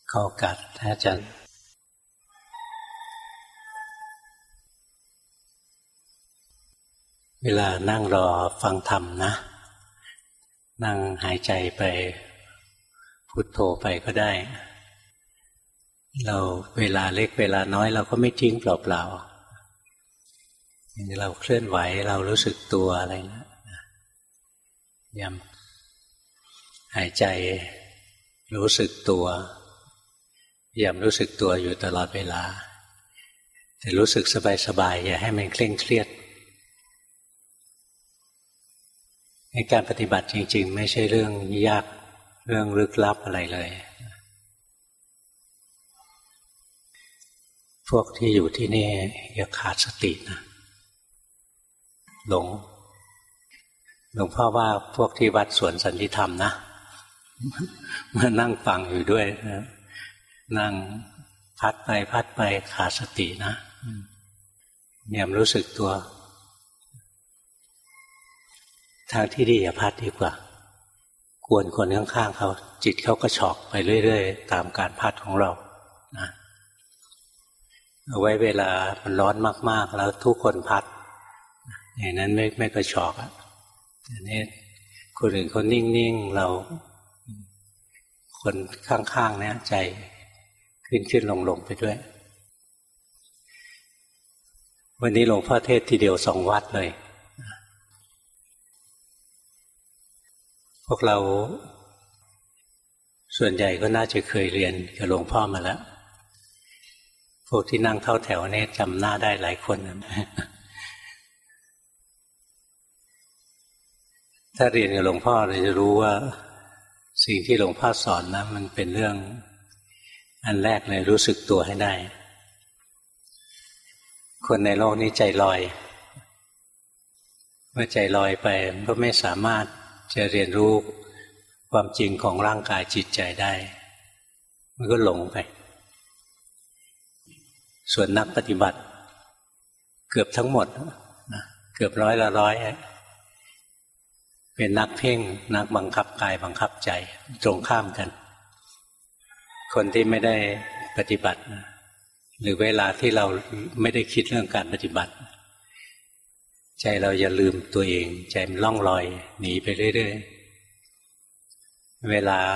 ขอโอกาสท่านอาจารย์เวลานั่งรอฟังธรรมนะนั่งหายใจไปพุทโธไปก็ได้เราเวลาเล็กเวลาน้อยเราก็ไม่ทิ้งเปล่าๆเราเคลื่อนไหวเรารู้สึกตัวอะไรนะย้ำหายใจรู้สึกตัวย้ำรู้สึกตัวอยู่ตลอดเวลาแต่รู้สึกสบายๆอย่าให้มันเคร่งเครียดในการปฏิบัติจริงๆไม่ใช่เรื่องยากเรื่องลึกลับอะไรเลยพวกที่อยู่ที่นี่อย่าขาดสตินะหลวงพ่อว่าพวกที่วัดสวนสันติธรรมนะมานั่งฟังอยู่ด้วยนะนั่งพัดไปขาดสตินะเนี่ยรู้สึกตัวทางที่ดีอย่าพัดดีกว่ากวนคนข้างๆเขาจิตเขาก็ฉอกไปเรื่อยๆตามการพัดของเรานะเอาไว้เวลามันร้อนมากๆแล้วทุกคนพัดอย่างนั้นไม่กระฉอกอ่ะแต่นี่คนอื่นคนนิ่งๆเราคนข้างๆเนี่ยใจขึ้นลงไปด้วยวันนี้หลวงพ่อเทศทีเดียว2 วัดเลยพวกเราส่วนใหญ่ก็น่าจะเคยเรียนกับหลวงพ่อมาแล้วพวกที่นั่งเข้าแถวนี้จำหน้าได้หลายคนถ้าเรียนกับหลวงพ่อเราจะรู้ว่าสิ่งที่หลวงพ่อสอนนะมันเป็นเรื่องอันแรกเลยรู้สึกตัวให้ได้คนในโลกนี้ใจลอยเมื่อใจลอยไปก็ไม่สามารถจะเรียนรู้ความจริงของร่างกายจิตใจได้มันก็หลงไปส่วนนักปฏิบัติเกือบทั้งหมดนะเกือบ100 ละ 100เป็นนักเพ่งนักบังคับกายบังคับใจตรงข้ามกันคนที่ไม่ได้ปฏิบัติหรือเวลาที่เราไม่ได้คิดเรื่องการปฏิบัติใจเราอย่าลืมตัวเองใจมันล่องลอยหนีไปเรื่อยๆเวลา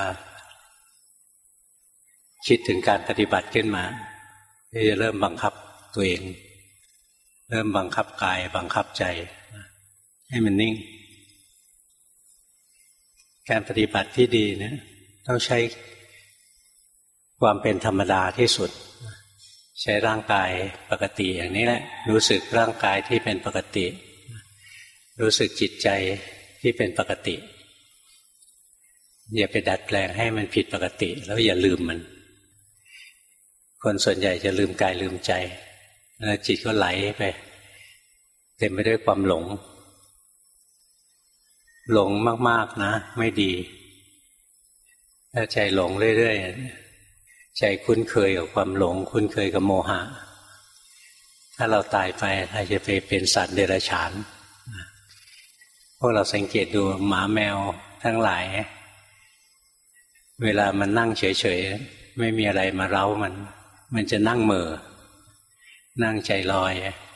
คิดถึงการปฏิบัติขึ้นมาจะเริ่มบังคับตัวเองเริ่มบังคับกายบังคับใจให้มันนิ่งการปฏิบัติที่ดีเนี่ยต้องใช้ความเป็นธรรมดาที่สุดใช้ร่างกายปกติอย่างนี้แหละรู้สึกร่างกายที่เป็นปกติรู้สึกจิตใจที่เป็นปกติอย่าไปดัดแปลงให้มันผิดปกติแล้วอย่าลืมมันคนส่วนใหญ่จะลืมกายลืมใจแล้วจิตก็ไหลไปเต็มไปด้วยความหลงมากๆนะไม่ดีถ้าใจหลงเรื่อยๆใจคุ้นเคยกับความหลงคุ้นเคยกับโมหะถ้าเราตายไปเราจะไปเป็นสัตว์เดรัจฉานพวกเราสังเกตดูหมาแมวทั้งหลายเวลามันนั่งเฉยๆไม่มีอะไรมาเร้ามันจะนั่งเหม่อนั่งใจลอย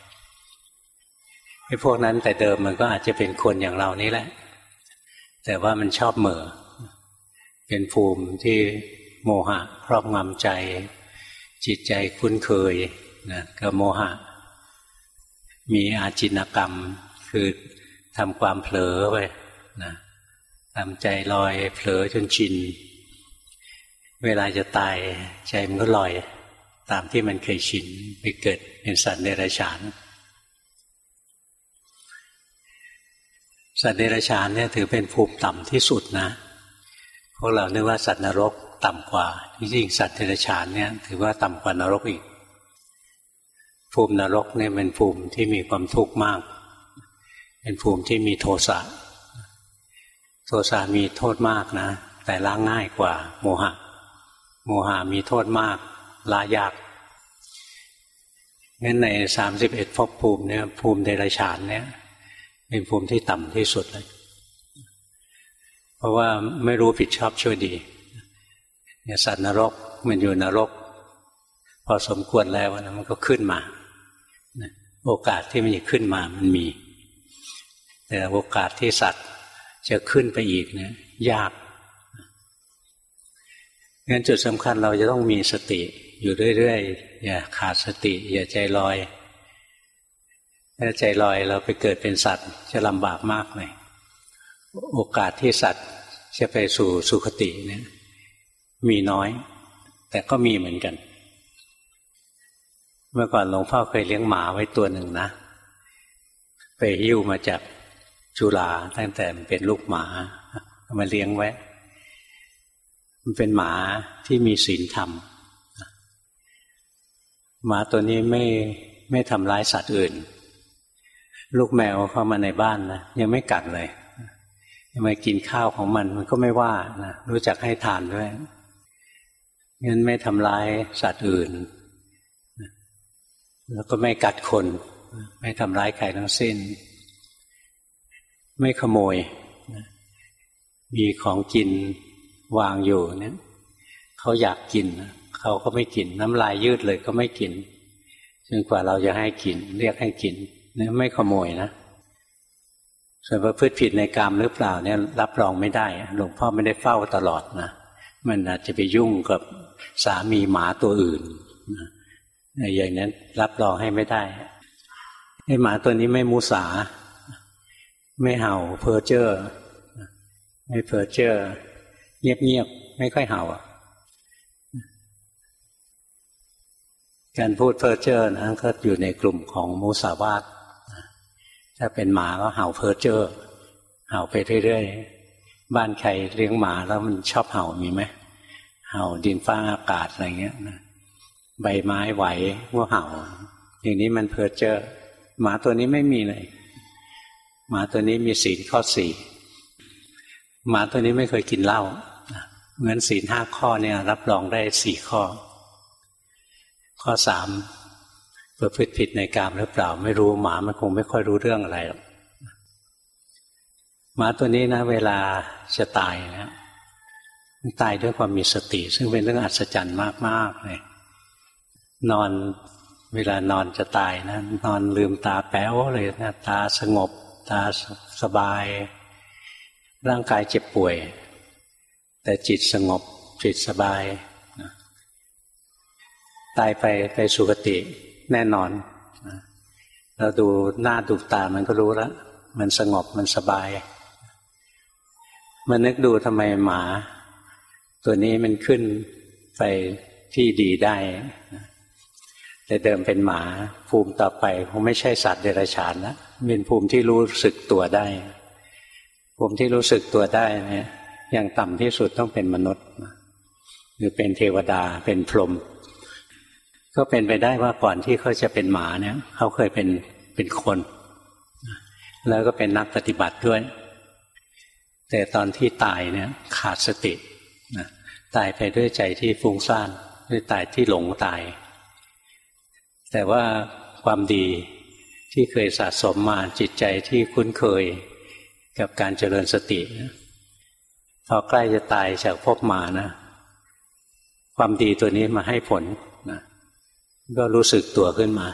ไอ้พวกนั้นแต่เดิมมันก็อาจจะเป็นคนอย่างเรานี่แหละแต่ว่ามันชอบเหม่อเป็นภูมิที่โมหะครอบงำใจจิตใจคุ้นเคยนะกับโมหะมีอาจินกรรมคือทำความเผลอไปนะทำใจลอยเผลอจนชินเวลาจะตายใจมันก็ลอยตามที่มันเคยชินไปเกิดเป็นสัตว์เดรัจฉานสัตว์เดรัจฉานเนี่ยถือเป็นภูมิต่ำที่สุดนะพวกเรานึกว่าสัตว์นรกต่ำกว่าจริงๆสัตว์เดรัจฉานเนี่ยถือว่าต่ำกว่านรกอีกภูมินรกเนี่ยเป็นภูมิที่มีความทุกข์มากเป็นภูมิที่มีโทสะมีโทษมากนะแต่ละง่ายกว่าโมหะมีโทษมากละยากงั้นใน31ภพภูมิเนี่ยภูมิเดรัจฉานเนี่ยเป็นภูมิที่ต่ำที่สุดเลยเพราะว่าไม่รู้ผิดชอบชั่วดีเนี่ยสัตว์นรกมันอยู่นรกพอสมควรแล้วนะมันก็ขึ้นมาโอกาสที่มันจะขึ้นมามันมีแต่โอกาสที่สัตว์จะขึ้นไปอีกเนี่ยยากงั้นจุดสำคัญเราจะต้องมีสติอยู่เรื่อยๆอย่าขาดสติอย่าใจลอยถ้าใจลอยเราไปเกิดเป็นสัตว์จะลำบากมากเลยโอกาสที่สัตว์จะไปสู่สุคติเนี่ยมีน้อยแต่ก็มีเหมือนกันเมื่อก่อนหลวงพ่อเคยเลี้ยงหมาไว้ตัวหนึ่งนะไปหิ้วมาจากจุฬาตั้งแต่มันเป็นลูกหมามาเลี้ยงไว้มันเป็นหมาที่มีศีลธรรมหมาตัวนี้ไม่ทำร้ายสัตว์อื่นลูกแมวเข้ามาในบ้านนะยังไม่กัดเลยยังไม่กินข้าวของมันก็ไม่ว่านะรู้จักให้ทานด้วยงั้นไม่ทำร้ายสัตว์อื่นแล้วก็ไม่กัดคนไม่ทำร้ายใครทั้งสิ้นไม่ขโมยมีของกินวางอยู่เนี่ยเขาอยากกินเขาก็ไม่กินน้ำลายยืดเลยก็ไม่กินจนกว่าเราจะให้กินเรียกให้กินเนี่ยไม่ขโมยนะส่วนประพฤติผิดในกามหรือเปล่าเนี่ยรับรองไม่ได้หลวงพ่อไม่ได้เฝ้าตลอดนะมันอาจจะไปยุ่งกับสามีหมาตัวอื่นนะอย่างนั้นรับรองให้ไม่ได้ไอ้หมาตัวนี้ไม่มุสาไม่เห่าเพ้อเจ้อไม่เพ้อเจ้อเงียบๆไม่ค่อยเห่าการพูดเพ้อเจ้อนะก็อยู่ในกลุ่มของมุสาวาทถ้าเป็นหมาก็เห่าเพ้อเจ้อเห่าไปเรื่อยๆบ้านใครเลี้ยงหมาแล้วมันชอบเห่ามีไหมเห่าดินฟ้าอากาศอะไรเงี้ยนะใบไม้ไหวก็เห่าอย่างนี้มันเพ้อเจ้อหมาตัวนี้ไม่มีเลยหมาตัวนี้มีศีลข้อ 4หมาตัวนี้ไม่เคยกินเหล้าเหมือนศีล 5 ข้อเนี่ยรับรองได้4 ข้อข้อ 3ประพฤติผิดในกามหรือเปล่าไม่รู้หมามันคงไม่ค่อยรู้เรื่องอะไรหรอกหมาตัวนี้นะเวลาจะตายนะมันตายด้วยความมีสติซึ่งเป็นเรื่องอัศจรรย์มากๆเลยนอนเวลานอนจะตายนะนอนลืมตาแป๊วเลยนะตาสงบตาสบายร่างกายเจ็บป่วยแต่จิตสงบจิตสบายนะตายไปสุคติแน่นอนนะเราดูหน้าดูตามันก็รู้แล้วมันสงบมันสบายมันนึกดูทำไมหมาตัวนี้มันขึ้นไปที่ดีได้แต่เดิมเป็นหมาภูมิต่อไปคงไม่ใช่สัตว์เดรัจฉานแล้วเป็นภูมิที่รู้สึกตัวได้ภูมิที่รู้สึกตัวได้เนี่ยอย่างต่ำที่สุดต้องเป็นมนุษย์หรือเป็นเทวดาเป็นพรหมก็เป็นไปได้ว่าก่อนที่เขาจะเป็นหมาเนี่ยเขาเคยเป็นคนแล้วก็เป็นนักปฏิบัติด้วยแต่ตอนที่ตายเนี่ยขาดสติตายไปด้วยใจที่ฟุ้งซ่านด้วยตายที่หลงตายแต่ว่าความดีที่เคยสะสมมาจิตใจที่คุ้นเคยกับการเจริญสติพอใกล้จะตายจากภพมานะความดีตัวนี้มาให้ผลนะก็รู้สึกตัวขึ้นมา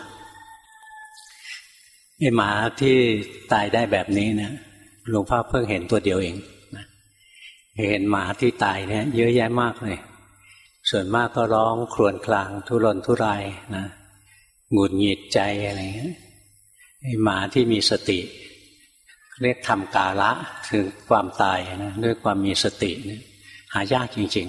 ไอ้หมาที่ตายได้แบบนี้เนี่ยหลวงพ่อเพิ่งเห็นตัวเดียวเองนะเห็นหมาที่ตายเนี่ยเยอะแยะมากเลยส่วนมากก็ร้องครวญครางทุรนทุรายนะหงุดหงิดใจอะไรเงี้ยไอ้หมาที่มีสติเรียกทำกาละถึงความตายนะด้วยความมีสติเนี่ยหายากจริง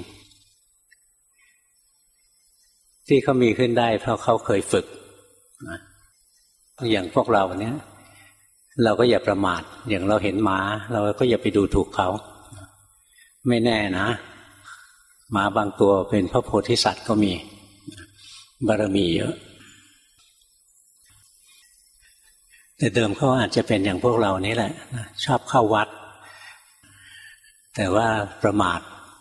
ๆที่เขามีขึ้นได้เพราะเขาเคยฝึกนะอย่างพวกเราเนี่ยเราก็อย่าประมาทอย่างเราเห็นหมาเราก็อย่าไปดูถูกเขาไม่แน่นะหมาบางตัวเป็นพระโพธิสัตว์ก็มีบารมีเยอะแต่เดิมเขาอาจจะเป็นอย่างพวกเรานี่แหละชอบเข้าวัดแต่ว่าประมาท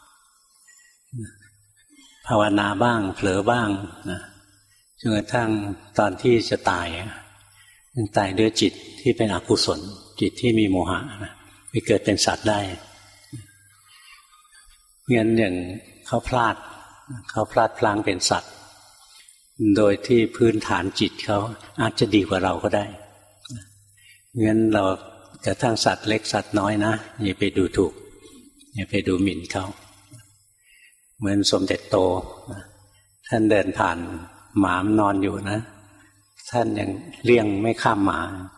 ภาวนาบ้างเผลอบ้างนะจนกระทั่งตอนที่จะตายด้วยจิตที่เป็นอกุศลจิตที่มีโมหะนะไปเกิดเป็นสัตว์ได้งั้นอย่างเขาพลาดเขาพลาดพลั้งเป็นสัตว์โดยที่พื้นฐานจิตเขาอาจจะดีกว่าเราก็ได้งั้นเรากระทั่งสัตว์เล็กสัตว์น้อยนะอย่าไปดูถูกอย่าไปดูหมิ่นเขาเหมือนสมเด็จโตท่านเดินผ่านหมามนอนอยู่นะท่านยังเลี่ยงไม่ข้ามหมา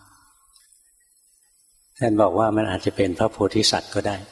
ท่านบอกว่ามันอาจจะเป็นพระโพธิสัตว์ก็ได้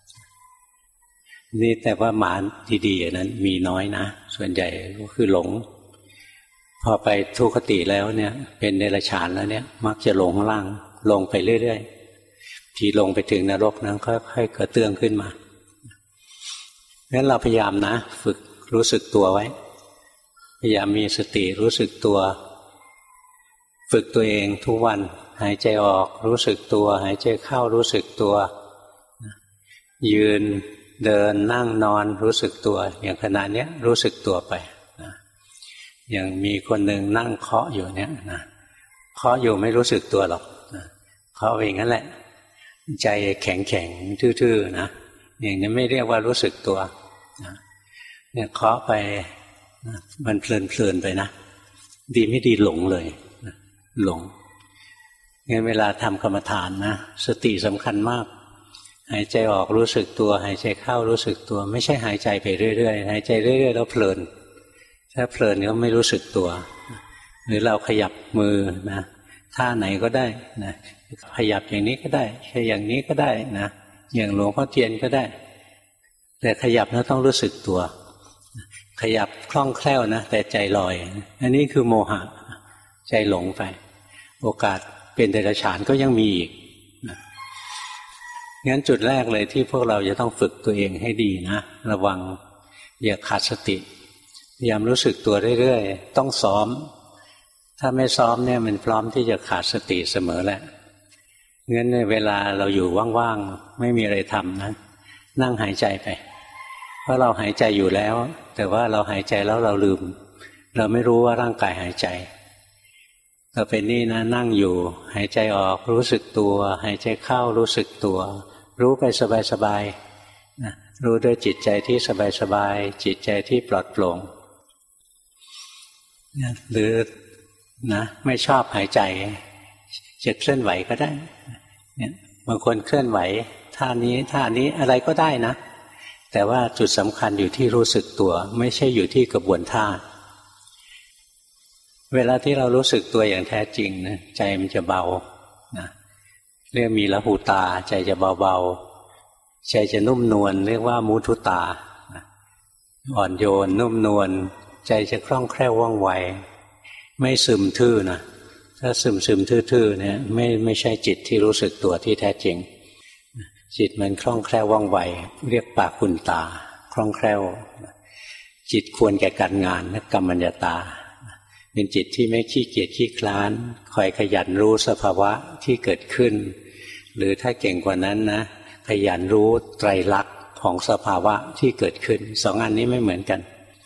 นี่แต่ว่าหมาดีๆอย่างนั้นมีน้อยนะส่วนใหญ่ก็คือหลงพอไปทุคติแล้วเนี่ยเป็นเดรัจฉานแล้วเนี่ยมักจะลงข้างล่างลงไปเรื่อยๆที่ลงไปถึงนรกนั้นค่อยๆกระเตื้องขึ้นมางั้นเราพยายามนะฝึกรู้สึกตัวไว้พยายามมีสติรู้สึกตัวฝึกตัวเองทุกวันหายใจออกรู้สึกตัวหายใจเข้ารู้สึกตัวยืนเดินนั่งนอนรู้สึกตัวอย่างขณะนี้รู้สึกตัวไปอย่างมีคนหนึ่งนั่งเคาะอยู่เนี่ยนะเคาะอยู่ไม่รู้สึกตัวหรอกเคาะเองนั่นแหละใจแข็งๆทื่อๆนะอย่างนี้ไม่เรียกว่ารู้สึกตัวเนี่ยเคาะไปมันเพลินๆไปนะดีไม่ดีหลงเลยหลงงั้นเวลาทำกรรมฐานนะสติสำคัญมากหายใจออกรู้สึกตัวหายใจเข้ารู้สึกตัวไม่ใช่หายใจไปเรื่อยๆหายใจเรื่อยๆแล้วเพลินถ้าเพลินก็ไม่รู้สึกตัวหรือเราขยับมือนะท่าไหนก็ได้นะขยับอย่างนี้ก็ได้แค่อย่างนี้ก็ได้นะอย่างหลวงพ่อเทียนก็ได้แต่ขยับแล้วต้องรู้สึกตัวขยับคล่องแคล่วนะแต่ใจลอยอันนี้คือโมหะใจหลงไปโอกาสเป็นเดรัจฉานก็ยังมีอีกงั้นจุดแรกเลยที่พวกเราจะต้องฝึกตัวเองให้ดีนะระวังอย่าขาดสติพยายามรู้สึกตัวเรื่อยๆต้องซ้อมถ้าไม่ซ้อมเนี่ยมันพร้อมที่จะขาดสติเสมอแหละงั้นในเวลาเราอยู่ว่างๆไม่มีอะไรทำนะนั่งหายใจไปเพราะเราหายใจอยู่แล้วแต่ว่าเราหายใจแล้วเราลืมเราไม่รู้ว่าร่างกายหายใจเราเป็นนี่นะนั่งอยู่หายใจออกรู้สึกตัวหายใจเข้ารู้สึกตัวรู้ไปสบายๆนะรู้ด้วยจิตใจที่สบายๆจิตใจที่ปลอดโปร่งหรือนะไม่ชอบหายใจจะเคลื่อนไหวก็ได้เนี่ยบางคนเคลื่อนไหวท่านี้อะไรก็ได้นะแต่ว่าจุดสำคัญอยู่ที่รู้สึกตัวไม่ใช่อยู่ที่กระบวนท่าเวลาที่เรารู้สึกตัวอย่างแท้จริงนะใจมันจะเบานะเรียกมีละหูตาใจจะเบาๆใจจะนุ่มนวลเรียกว่ามุทุตาอ่อนโยนนุ่มนวลใจจะคล่องแคล่วว่องไวไม่ซึมทื่อนะถ้าซึมทื่อๆเนี่ยไม่ใช่จิตที่รู้สึกตัวที่แท้จริงจิตมันคล่องแคล่วว่องไวเรียกปากุณตาคล่องแคล่วจิตควรแก่การงานกัมมัญญตาเป็นจิตที่ไม่ขี้เกียจขี้คลานคอยขยันรู้สภาวะที่เกิดขึ้นหรือถ้าเก่งกว่านั้นนะขยันรู้ไตรลักษณ์ของสภาวะที่เกิดขึ้นสองอันนี้ไม่เหมือนกัน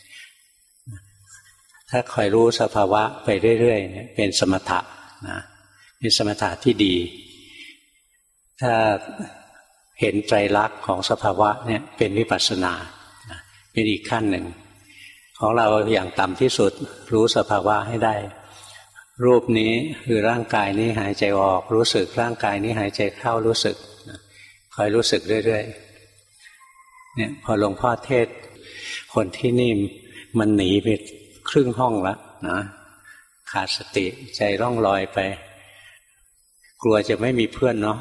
ถ้าคอยรู้สภาวะไปเรื่อยๆเป็นสมถะนะเป็นสมถะที่ดีถ้าเห็นไตรลักษณ์ของสภาวะเนี่ยเป็นวิปัสสนาเป็นอีกขั้นหนึ่งของเราอย่างต่ำที่สุดรู้สภาวะให้ได้รูปนี้คือร่างกายนี้หายใจออกรู้สึกร่างกายนี้หายใจเข้ารู้สึกคอยรู้สึกเรื่อยๆเนี่ยพอหลวงพ่อเทศคนที่นี่มันหนีไปครึ่งห้องแล้วนะขาดสติใจร่องลอยไปกลัวจะไม่มีเพื่อนเนาะ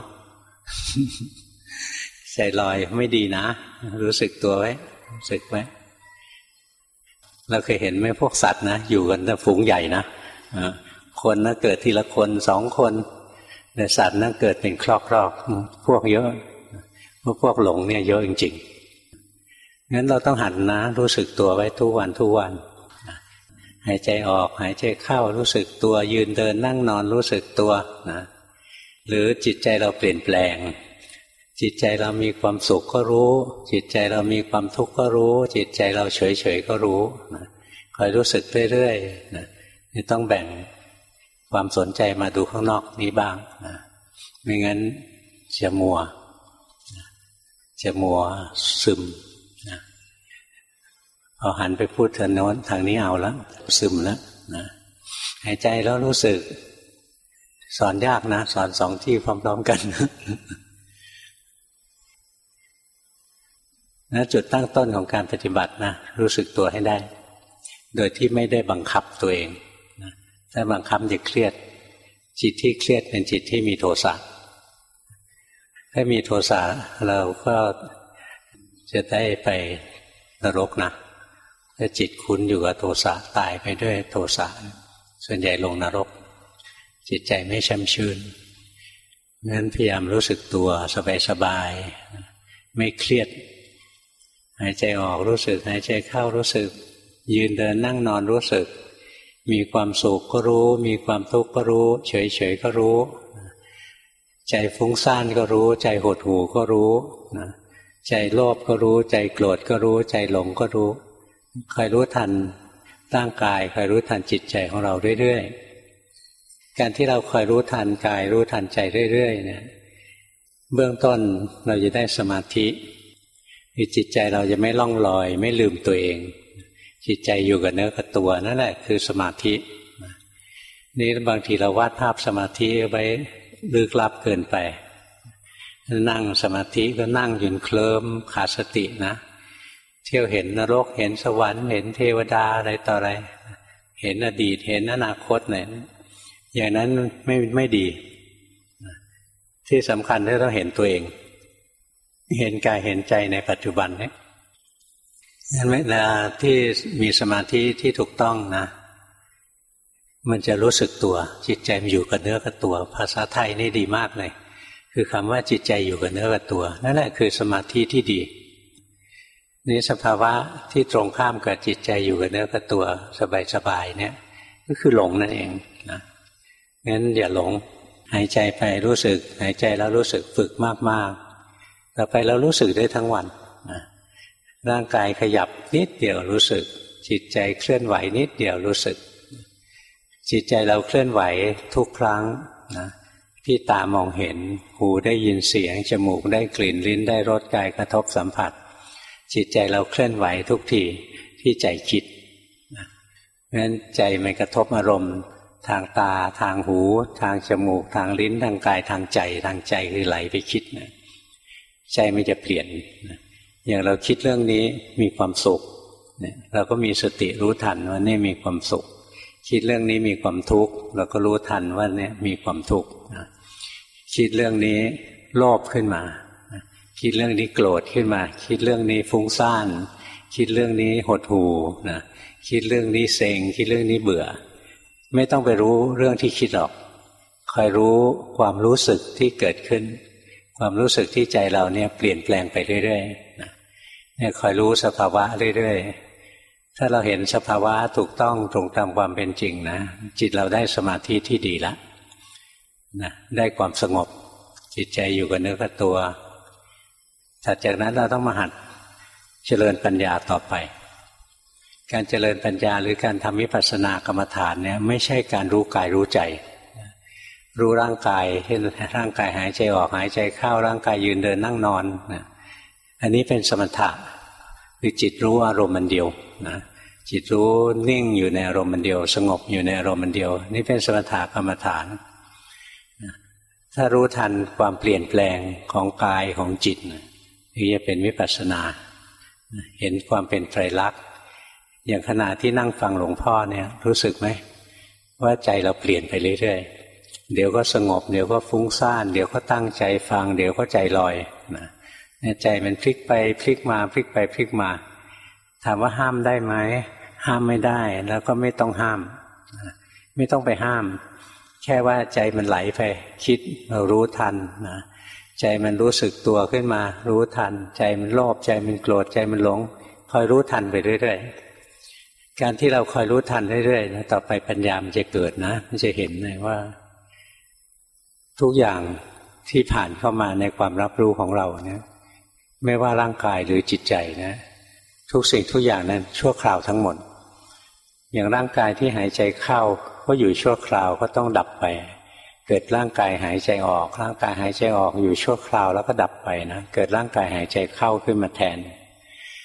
ใจลอยไม่ดีนะรู้สึกตัวไว้รู้สึกไว้เราเคยเห็นไหมพวกสัตว์นะอยู่กันแต่ฝูงใหญ่นะคนนะเกิดทีละคนสองคนแต่สัตว์นะเกิดเป็นครอกๆพวกเยอะพวกหลงเนี่ยเยอะจริงๆงั้นเราต้องหัดนะรู้สึกตัวไว้ทุกวันหายใจออกหายใจเข้ารู้สึกตัวยืนเดินนั่งนอนรู้สึกตัวนะหรือจิตใจเราเปลี่ยนแปลงจิตใจเรามีความสุขก็รู้จิตใจเรามีความทุกข์ก็รู้จิตใจเราเฉยๆก็รู้นะคอยรู้สึกเรื่อยๆนะนี่ต้องแบ่งความสนใจมาดูข้างนอกนี้บ้างนะไม่งั้นจะมัวซึมนะพพอหันไปพูดทางโน้นทางนี้เอาแล้วซึมแล้วนะหายใจแล้วรู้สึกสอนยากนะสอนสองที่พร้อมๆกันนะจุดตั้งต้นของการปฏิบัตินะรู้สึกตัวให้ได้โดยที่ไม่ได้บังคับตัวเองนะถ้าบังคับจะเครียดจิตที่เครียดเป็นจิตที่มีโทสะถ้ามีโทสะเราก็จะได้ไปนรกนะถ้าจิตคุ้นอยู่กับโทสะตายไปด้วยโทสะส่วนใหญ่ลงนรกจิตใจไม่ช่ำชื่นงั้นพยายามรู้สึกตัวสบายๆไม่เครียดหายใจออกรู้สึกหายใจเข้ารู้สึกยืนเดินนั่งนอนรู้สึกมีความสุขก็รู้มีความทุกข์ก็รู้เฉยๆก็รู้ใจฟุ้งซ่านก็รู้ใจหดหู่ก็รู้ใจโลภก็รู้ใจโกรธก็รู้ใจหลงก็รู้คอยรู้ทันร่างกายคอยรู้ทันจิตใจของเราเรื่อยๆการที่เราคอยรู้ทันกายรู้ทันใจเรื่อยๆเนี่ยเบื้องต้นเราจะได้สมาธิคือจิตใจเราจะไม่ล่องลอยไม่ลืมตัวเองจิตใจอยู่กับเนื้อกับตัวนั่นแหละคือสมาธินี่บางทีเราวาดภาพสมาธิไว้ลึกลับเกินไปนั่งสมาธิก็นั่งยืนเคลิ้มขาดสตินะเที่ยวเห็นนรกเห็นสวรรค์เห็นเทวดาอะไรต่ออะไรเห็นอดีตเห็นอนาคตเนี่ยอย่างนั้นไม่ดีที่สำคัญที่เราเห็นตัวเองเห็นกายเห็นใจในปัจจุบันเนี่ยงั้นเวลาที่มีสมาธิที่ถูกต้องนะมันจะรู้สึกตัวจิตใจมันอยู่กับเนื้อกับตัวภาษาไทยนี่ดีมากเลยคือคำว่าจิตใจอยู่กับเนื้อกับตัวนั่นแหละคือสมาธิที่ดีนี่สภาวะที่ตรงข้ามกับจิตใจอยู่กับเนื้อกับตัวสบายๆเนี่ยก็คือหลงนั่นเองนะงั้นอย่าหลงหายใจไปรู้สึกหายใจแล้วรู้สึกฝึกมากๆต่อไปเรารู้สึกได้ทั้งวันนะร่างกายขยับนิดเดียวรู้สึกจิตใจเคลื่อนไหวนิดเดียวรู้สึกจิตใจเราเคลื่อนไหวทุกครั้งนะที่ตามองเห็นหูได้ยินเสียงจมูกได้กลิ่นลิ้นได้รสกายกระทบสัมผัสจิตใจเราเคลื่อนไหวทุกทีที่ใจคิดนะเพราะฉะนั้นใจมันกระทบอารมณ์ทางตาทางหูทางจมูกทางลิ้นทางกายทางใจคือไหลไปคิดนะใจมันจะเปลี่ยนนะอย่างเราคิดเรื่องนี้มีความสุขเนี่ยเราก็มีสติรู้ทันว่านี่มีความสุขคิดเรื่องนี้มีความทุกข์เราก็รู้ทันว่าเนี่ยมีความทุกข์นะคิดเรื่องนี้โลภขึ้นมาคิดเรื่องนี้โกรธขึ้นมาคิดเรื่องนี้ฟุ้งซ่านคิดเรื่องนี้หดหู่นะคิดเรื่องนี้เซ็งคิดเรื่องนี้เบื่อไม่ต้องไปรู้เรื่องที่คิดหรอกคอยรู้ความรู้สึกที่เกิดขึ้นความรู้สึกที่ใจเราเนี่ยเปลี่ยนแปลงไปเรื่อยๆนะเนี่ยคอยรู้สภาวะเรื่อยๆถ้าเราเห็นสภาวะถูกต้องตรงตามความเป็นจริงนะจิตเราได้สมาธิที่ดีแล้วนะได้ความสงบจิตใจอยู่กับเนื้อกับตัวถัดจากนั้นเราต้องมาหัดเจริญปัญญาต่อไปการเจริญปัญญาหรือการทำวิปัสสนากรรมฐานเนี่ยไม่ใช่การรู้กายรู้ใจรู้ร่างกายเห็นร่างกายหายใจออกหายใจเข้าร่างกายยืนเดินนั่งนอนนะอันนี้เป็นสมถะคือจิตรู้อารมณ์มันเดียวนะจิตรู้นิ่งอยู่ในอารมณ์มันเดียวสงบอยู่ในอารมณ์มันเดียวนี่เป็นสมถะกรรมฐานถ้ารู้ทันความเปลี่ยนแปลงของกายของจิตนี่จะเป็นวิปัสสนาเห็นความเป็นไตรลักษณ์อย่างขณะที่นั่งฟังหลวงพ่อเนี่ยรู้สึกไหมว่าใจเราเปลี่ยนไปเรื่อยๆเดี๋ยวก็สงบเดี๋ยวก็ฟุ้งซ่านเดี๋ยวก็ตั้งใจฟังเดี๋ยวก็ใจลอยนะใจมันพลิกไปพลิกมาพลิกไปพลิกมาถามว่าห้ามได้ไหมห้ามไม่ได้แล้วก็ไม่ต้องห้ามไม่ต้องไปห้ามแค่ว่าใจมันไหลไปคิดเรารู้ทันนะใจมันรู้สึกตัวขึ้นมารู้ทันใจมันโลภใจมันโกรธใจมันหลงคอยรู้ทันไปเรื่อยๆการที่เราคอยรู้ทันเรื่อยๆนะต่อไปปัญญามันจะเกิดนะมันจะเห็นเลยว่าทุกอย่างที่ผ่านเข้ามาในความรับรู้ของเราเนี่ยไม่ว่าร่างกายหรือจิตใจนะทุกสิ่งทุกอย่างนั้นชั่วคราวทั้งหมดอย่างร่างกายที่หายใจเข้าก็อยู่ชั่วคราวก็ต้องดับไปเกิดร่างกายหายใจออกร่างกายหายใจออกอยู่ชั่วคราวแล้วก็ดับไปนะเกิดร่างกายหายใจเข้าขึ้นมาแทน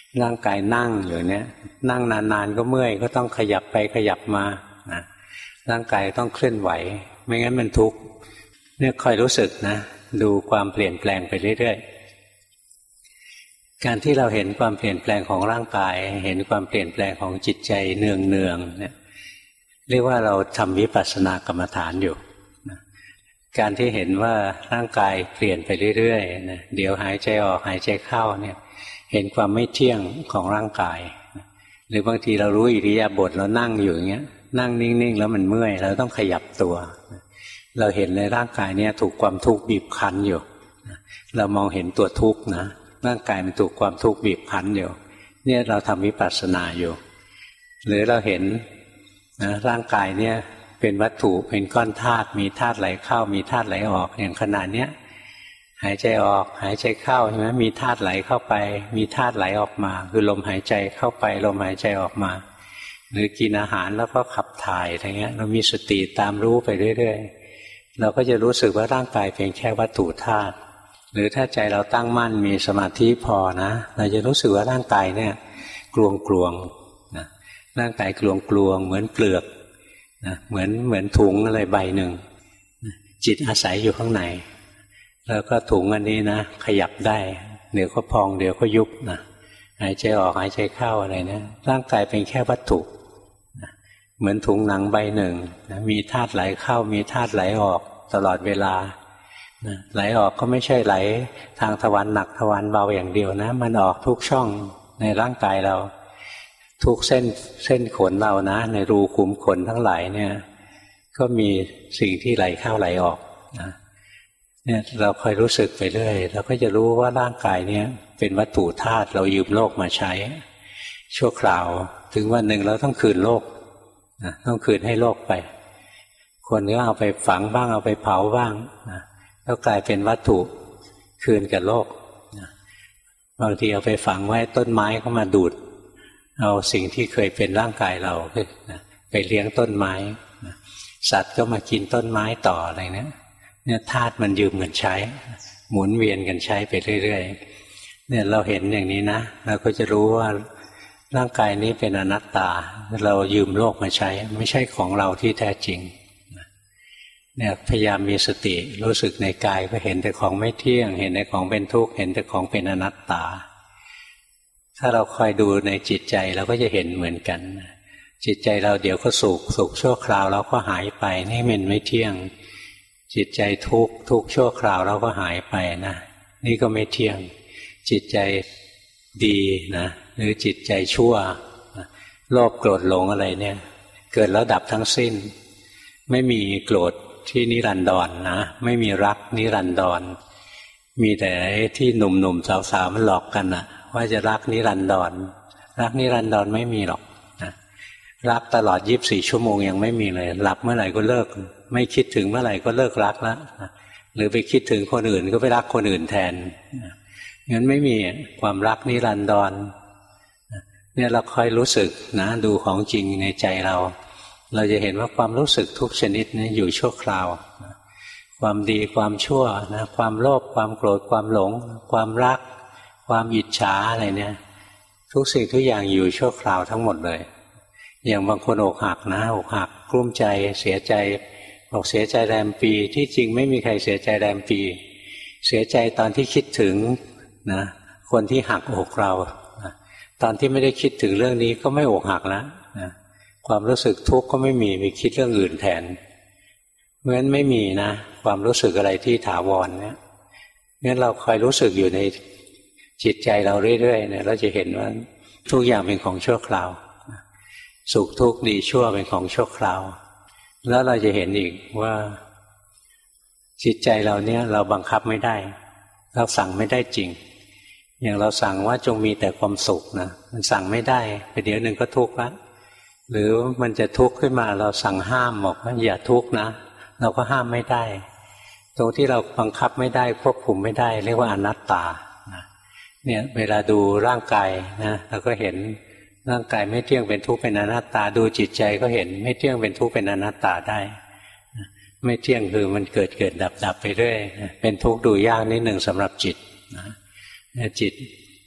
ร่างกายนั่งอยู่เนี่ยนั่งนานๆก็เมื่อยก็ต้องขยับไปขยับมานะร่างกายต้องเคลื่อนไหวไม่งั้นมันทุกข์เนี่ยคอยรู้สึกนะดูความเปลี่ยนแปลงไปเรื่อยๆการที่เราเห็นความเปลี่ยนแปลงของร่างกายเห็นความเปลี่ยนแปลงของจิตใจเนืองๆเนี่ยเรียกว่าเราทำวิปัสสนากรรมฐานอยู่นะการที่เห็นว่าร่างกายเปลี่ยนไปเรื่อยๆนะเดี๋ยวหายใจออกหายใจเข้าเนี่ยเห็นความไม่เที่ยงของร่างกายหรือบางทีเรารู้อิริยาบถเรานั่งอยู่อย่างเงี้ยนั่งนิ่งๆแล้วมันเมื่อยเราต้องขยับตัวเราเห็นในร่างกายเนี่ยถูกความทุกข์บีบคั้นอยู่เรามองเห็นตัวทุกข์นะร่างกายมันถูกความทุกข์บีบคั้นอยู่เนี่ยเราทำวิปัสสนาอยู่หรือเราเห็นนะร่างกายเนี่ยเป็นวัตถุเป็นก้อนธาตุมีธาตุไหลเข้ามีธาตุไหลออกอย่างขนาดเนี้ยหายใจออกหายใจเข้าใช่ไหมมีธาตุไหลเข้าไปมีธาตุไหลออกมาคือลมหายใจเข้าไปลมหายใจออกมาหรือกินอาหารแล้วก็ขับถ่ายอะไรเงี้ยเรามีสติตามรู้ไปเรื่อยๆเราก็จะรู้สึกว่าร่างกายเป็นแค่วัตถุธาตุหรือถ้าใจเราตั้งมั่นมีสมาธิพอนะเราจะรู้สึกว่าร่างกายเนี่ยกลวงๆนะร่างกายกลวงๆเหมือนเปลือกนะเหมือนถุงอะไรใบหนึ่งจิตอาศัยอยู่ข้างในแล้วก็ถุงอันนี้นะขยับได้เดี๋ยวก็พองเดี๋ยวก็ยุบนะหายใจออกหายใจเข้าอะไรเนี่ยร่างกายเป็นแค่วัตถุนะเหมือนถุงหนังใบหนึ่งนะมีธาตุไหลเข้ามีธาตุไหลออกตลอดเวลานะไหลออกก็ไม่ใช่ไหลทางทวารหนักทวารเบาอย่างเดียวนะมันออกทุกช่องในร่างกายเราทุกเส้นขนเรานะในรูขุมขนทั้งหลายเนี่ยก็มีสิ่งที่ไหลเข้าไหลออกนะเนี่ยเราคอยรู้สึกไปเรื่อยเราก็จะรู้ว่าร่างกายเนี่ยเป็นวัตถุธาตุเรายืมโลกมาใช้ชั่วคราวถึงวันหนึ่งเราต้องคืนโลกนะต้องคืนให้โลกไปคนก็เอาไปฝังบ้างเอาไปเผาบ้างนะแล้วกลายเป็นวัตถุคืนกับโลกนะบางทีเอาไปฝังไว้ต้นไม้ก็มาดูดเอาสิ่งที่เคยเป็นร่างกายเรานะไปเลี้ยงต้นไม้นะสัตว์ก็มากินต้นไม้ต่ออะไรเนี่ยธาตุมันยืมเงินใช้หมุนเวียนกันใช้ไปเรื่อยๆเนี่ยเราเห็นอย่างนี้นะเราก็จะรู้ว่าร่างกายนี้เป็นอนัตตาเรายืมโลกมาใช้ไม่ใช่ของเราที่แท้จริงเนี่ยพยายามมีสติรู้สึกในกายก็เห็นแต่ของไม่เที่ยงเห็นแต่ของเป็นทุกข์เห็นแต่ของเป็นอนัตตาถ้าเราคอยดูในจิตใจเราก็จะเห็นเหมือนกันจิตใจเราเดี๋ยวก็สุขชั่วคราวแล้วก็หายไปนี่มันไม่เที่ยงจิตใจทุกข์ชั่วคราวแล้วก็หายไปนะนี่ก็ไม่เที่ยงจิตใจดีนะหรือจิตใจชั่วโลภโกรธหลงอะไรเนี่ยเกิดแล้วดับทั้งสิ้นไม่มีโกรธที่นิรันดรนะไม่มีรักนิรันดรมีแต่ที่หนุ่มๆสาวๆมันหลอกกันนะว่าจะรักนิรันดรรักนิรันดรไม่มีหรอกนะรักตลอด24ชั่วโมงยังไม่มีเลยหลับเมื่อไหร่ก็เลิกไม่คิดถึงเมื่อไหร่ก็เลิกรักแล้วหรือไปคิดถึงคนอื่นก็ไปรักคนอื่นแทนงั้นไม่มีความรักนิรันดรเนี่ยเราคอยรู้สึกนะดูของจริงในใจเราจะเห็นว่าความรู้สึกทุกชนิดนี้อยู่ชั่วคราวความดีความชั่วนะความโลภความโกรธความหลงความรักความอิจฉาอะไรเนี่ยทุกสิ่งทุกอย่างอยู่ชั่วคราวทั้งหมดเลยอย่างบางคนอกหักนะอกหักกลุ้มใจเสียใจบอกเสียใจแรมปีที่จริงไม่มีใครเสียใจแรมปีเสียใจตอนที่คิดถึงนะคนที่หักอกเรานะตอนที่ไม่ได้คิดถึงเรื่องนี้ก็ไม่อกหักแล้วนะความรู้สึกทุกข์ก็ไม่มีคิดเรื่องอื่นแทนเพราะฉะนั้นไม่มีนะความรู้สึกอะไรที่ถาวรเนี่ยงั้นเราคอยรู้สึกอยู่ในจิตใจเราเรื่อยๆเนี่ยเราจะเห็นว่าทุกอย่างเป็นของชั่วคราวสุขทุกข์ดีชั่วเป็นของชั่วคราวแล้วเราจะเห็นอีกว่าจิตใจเราเนี่ยเราบังคับไม่ได้เราสั่งไม่ได้จริงอย่างเราสั่งว่าจงมีแต่ความสุขนะมันสั่งไม่ได้ไปเดี๋ยวหนึ่งก็ทุกข์ละหรือมันจะทุกข์ขึ้นมาเราสั่งห้ามบอกว่าอย่าทุกข์นะเราก็ห้ามไม่ได้ตรงที่เราบังคับไม่ได้ควบคุมไม่ได้เรียกว่าอนัตตาเนี่ยเวลาดูร่างกายนะเราก็เห็นร่างกายไม่เที่ยงเป็นทุกข์เป็นอนัตตาดูจิตใจก็เห็นไม่เที่ยงเป็นทุกข์เป็นอนัตตาได้ไม่เที่ยงคือมันเกิดดับไปเรื่อยเป็นทุกข์ดูยากนิดหนึ่งสำหรับจิตนะจิต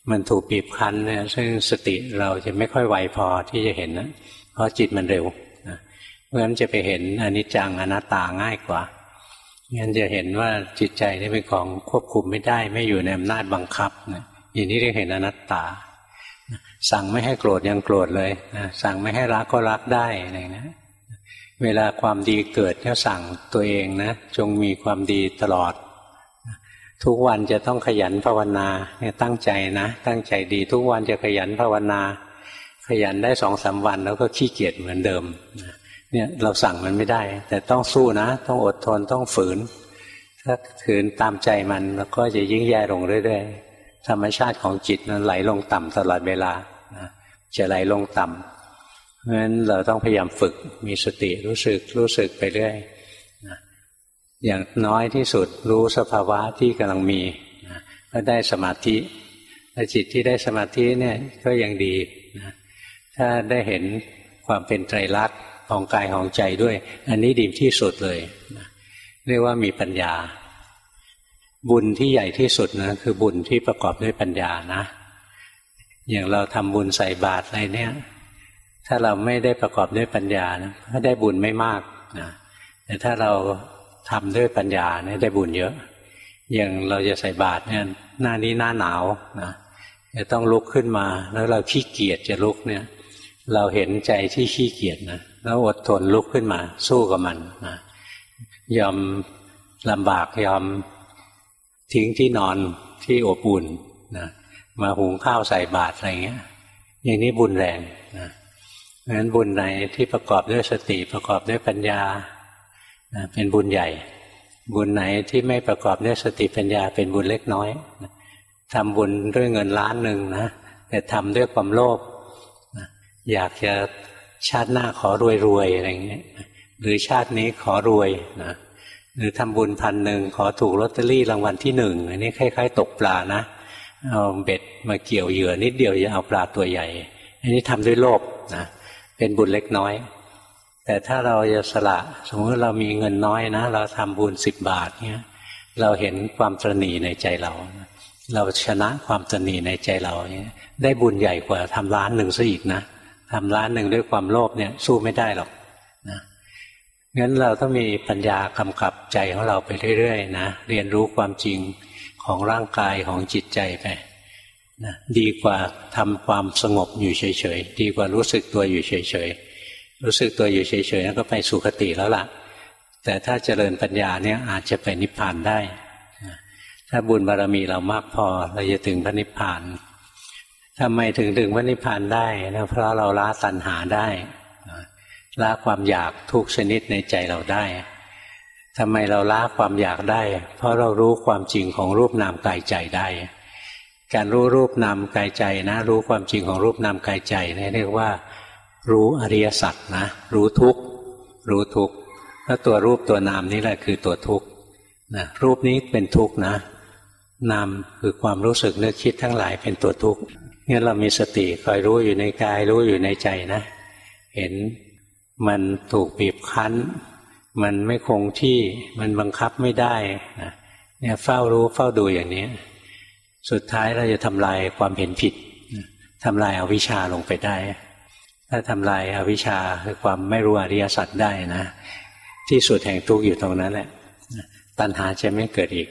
มันถูกบีบคั้นเนี่ยซึ่งสติเราจะไม่ค่อยไวพอที่จะเห็นนะเพราะจิตมันเร็วนะเพราะฉะนั้นจะไปเห็นอนิจจังอนัตตาง่ายกว่างั้นจะเห็นว่าจิตใจนี่เป็นของควบคุมไม่ได้ไม่อยู่ในอำนาจบังคับนะอย่างนี้เรียกเห็นอนัตตาสั่งไม่ให้โกรธยังโกรธเลยนะสั่งไม่ให้รักก็รักได้อะไรนะเวลาความดีเกิดก็สั่งตัวเองนะจงมีความดีตลอดทุกวันจะต้องขยันภาวนาเนี่ยตั้งใจนะตั้งใจดีทุกวันจะขยันภาวนาขยันได้ 2-3 วันแล้วก็ขี้เกียจเหมือนเดิมเนี่ยเราสั่งมันไม่ได้แต่ต้องสู้นะต้องอดทนต้องฝืนถ้าขืนตามใจมันแล้วก็จะยิ่งแย่ลงเรื่อยๆธรรมชาติของจิตนั้นไหลลงต่ำตลอดเวลาจะไหลลงต่ำเพราะฉะนั้นเราต้องพยายามฝึกมีสติรู้สึกไปเรื่อยอย่างน้อยที่สุดรู้สภาวะที่กำลังมีก็ได้สมาธิและจิตที่ได้สมาธิเนี่ยก็ยังดีนะถ้าได้เห็นความเป็นไตรลักษณ์ของกายของใจด้วยอันนี้ดีที่สุดเลยนะเรียกว่ามีปัญญาบุญที่ใหญ่ที่สุดนะคือบุญที่ประกอบด้วยปัญญานะอย่างเราทำบุญใส่บาตรอะไรเนี่ยถ้าเราไม่ได้ประกอบด้วยปัญญานะก็ได้บุญไม่มากนะแต่ถ้าเราทำด้วยปัญญาเนี่ยได้บุญเยอะอย่างเราจะใส่บาตรเนี่ยหน้านี้หน้าหนาวนะจะต้องลุกขึ้นมาแล้วเราขี้เกียจจะลุกเนี่ยเราเห็นใจที่ขี้เกียจนะแล้วอดทนลุกขึ้นมาสู้กับมันนะยอมลำบากยอมทิ้งที่นอนที่อบอุ่นนะมาหุงข้าวใส่บาตรอะไรเงี้ยอย่างนี้บุญแรงนะเพราะฉะนั้นบุญไหนที่ประกอบด้วยสติประกอบด้วยปัญญาเป็นบุญใหญ่บุญไหนที่ไม่ประกอบด้วยสติปัญญาเป็นบุญเล็กน้อยทำบุญด้วยเงิน1,000,000นะแต่ทำด้วยความโลภอยากจะชาติหน้าขอรวยๆอะไรอย่างเงี้ยหรือชาตินี้ขอรวยนะหรือทำบุญ1,000ขอถูกลอตเตอรี่รางวัลที่1อันนี้คล้ายๆตกปลานะเอาเบ็ดมาเกี่ยวเหยื่อนิดเดียวจะเอาปลาตัวใหญ่อันนี้ทำด้วยโลภนะเป็นบุญเล็กน้อยแต่ถ้าเราจะสละสมมติเรามีเงินน้อยนะเราทำบุญ10 บาทเนี่ยเราเห็นความตระหนี่ในใจเราเราชนะความตระหนี่ในใจเราเนี่ยได้บุญใหญ่กว่าทำ1,000,000ซะอีกนะทำ1,000,000ด้วยความโลภเนี่ยสู้ไม่ได้หรอกนะงั้นเราต้องมีปัญญากำกับใจของเราไปเรื่อยๆนะเรียนรู้ความจริงของร่างกายของจิตใจไปนะดีกว่าทำความสงบอยู่เฉยๆดีกว่ารู้สึกตัวอยู่เฉยๆรู้สึกตัวอยู่เฉยๆแล้วก็ไปสุคติแล้วล่ะแต่ถ้าเจริญปัญญาเนี่ยอาจจะไปนิพพานได้ถ้าบุญบารมีเรามากพอเราจะถึงพระนิพพานทำไมถึงพระนิพพานได้นะเพราะเราละตัณหาได้ละความอยากทุกชนิดในใจเราได้ทำไมเราละความอยากได้เพราะเรารู้ความจริงของรูปนามกายใจได้การรู้รูปนามกายใจนะรู้ความจริงของรูปนามกายใจนี่เรียกว่ารู้อริยสัจนะรู้ทุกข์แล้วตัวรูปตัวนามนี่แหละคือตัวทุกข์นะรูปนี้เป็นทุกข์นะนามคือความรู้สึกนึกคิดทั้งหลายเป็นตัวทุกข์งั้นเรามีสติคอยรู้อยู่ในกายรู้อยู่ในใจนะเห็นมันถูกบีบคั้นมันไม่คงที่มันบังคับไม่ได้นะเนี่ยเฝ้ารู้เฝ้าดูอย่างนี้สุดท้ายเราจะทำลายความเห็นผิดทำลายอวิชชาลงไปได้ถ้าทำลายอวิชชาคือความไม่รู้อริยสัจได้นะที่สุดแห่งทุกข์อยู่ตรงนั้นแหละตัณหาจะไม่เกิดอีก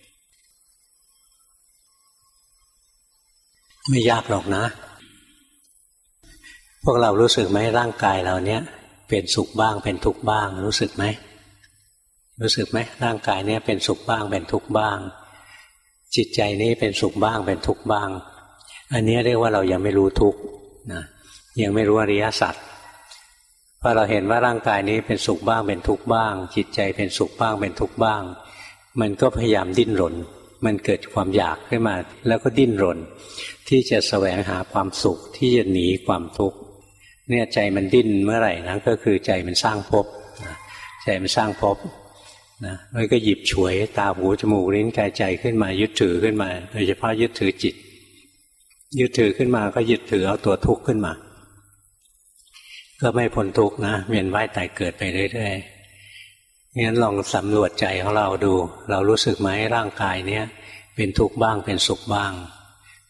ไม่ยากหรอกนะพวกเรารู้สึกไหมร่างกายเราเนี้ยเป็นสุขบ้างเป็นทุกข์บ้างรู้สึกไหมร่างกายเนี้ยเป็นสุขบ้างเป็นทุกข์บ้างจิตใจนี้เป็นสุขบ้างเป็นทุกข์บ้างอันนี้เรียกว่าเรายังไม่รู้ทุกข์นะยังไม่รู้อริยสัจพอเราเห็นว่าร่างกายนี้เป็นสุขบ้างเป็นทุกข์บ้างจิตใจเป็นสุขบ้างเป็นทุกข์บ้างมันก็พยายามดิ้นรนมันเกิดความอยากขึ้นมาแล้วก็ดิ้นรนที่จะแสวงหาความสุขที่จะหนีความทุกข์เนี่ยใจมันดิ้นเมื่อไหร่นั้นก็คือใจมันสร้างภพใจมันสร้างภพนะมันก็หยิบฉวยตาหูจมูกลิ้นกายใจขึ้นมายึดถือขึ้นมาโดยเฉพาะยึดถือจิตยึดถือขึ้นมาก็ยึดถือเอาตัวทุกข์ขึ้นมาก็ไม่พ้นทุกข์นะเวียนว่ายตายเกิดไปเรื่อยๆงั้นลองสำรวจใจของเราดูเรารู้สึกไหมร่างกายเนี้ยเป็นทุกข์บ้างเป็นสุขบ้าง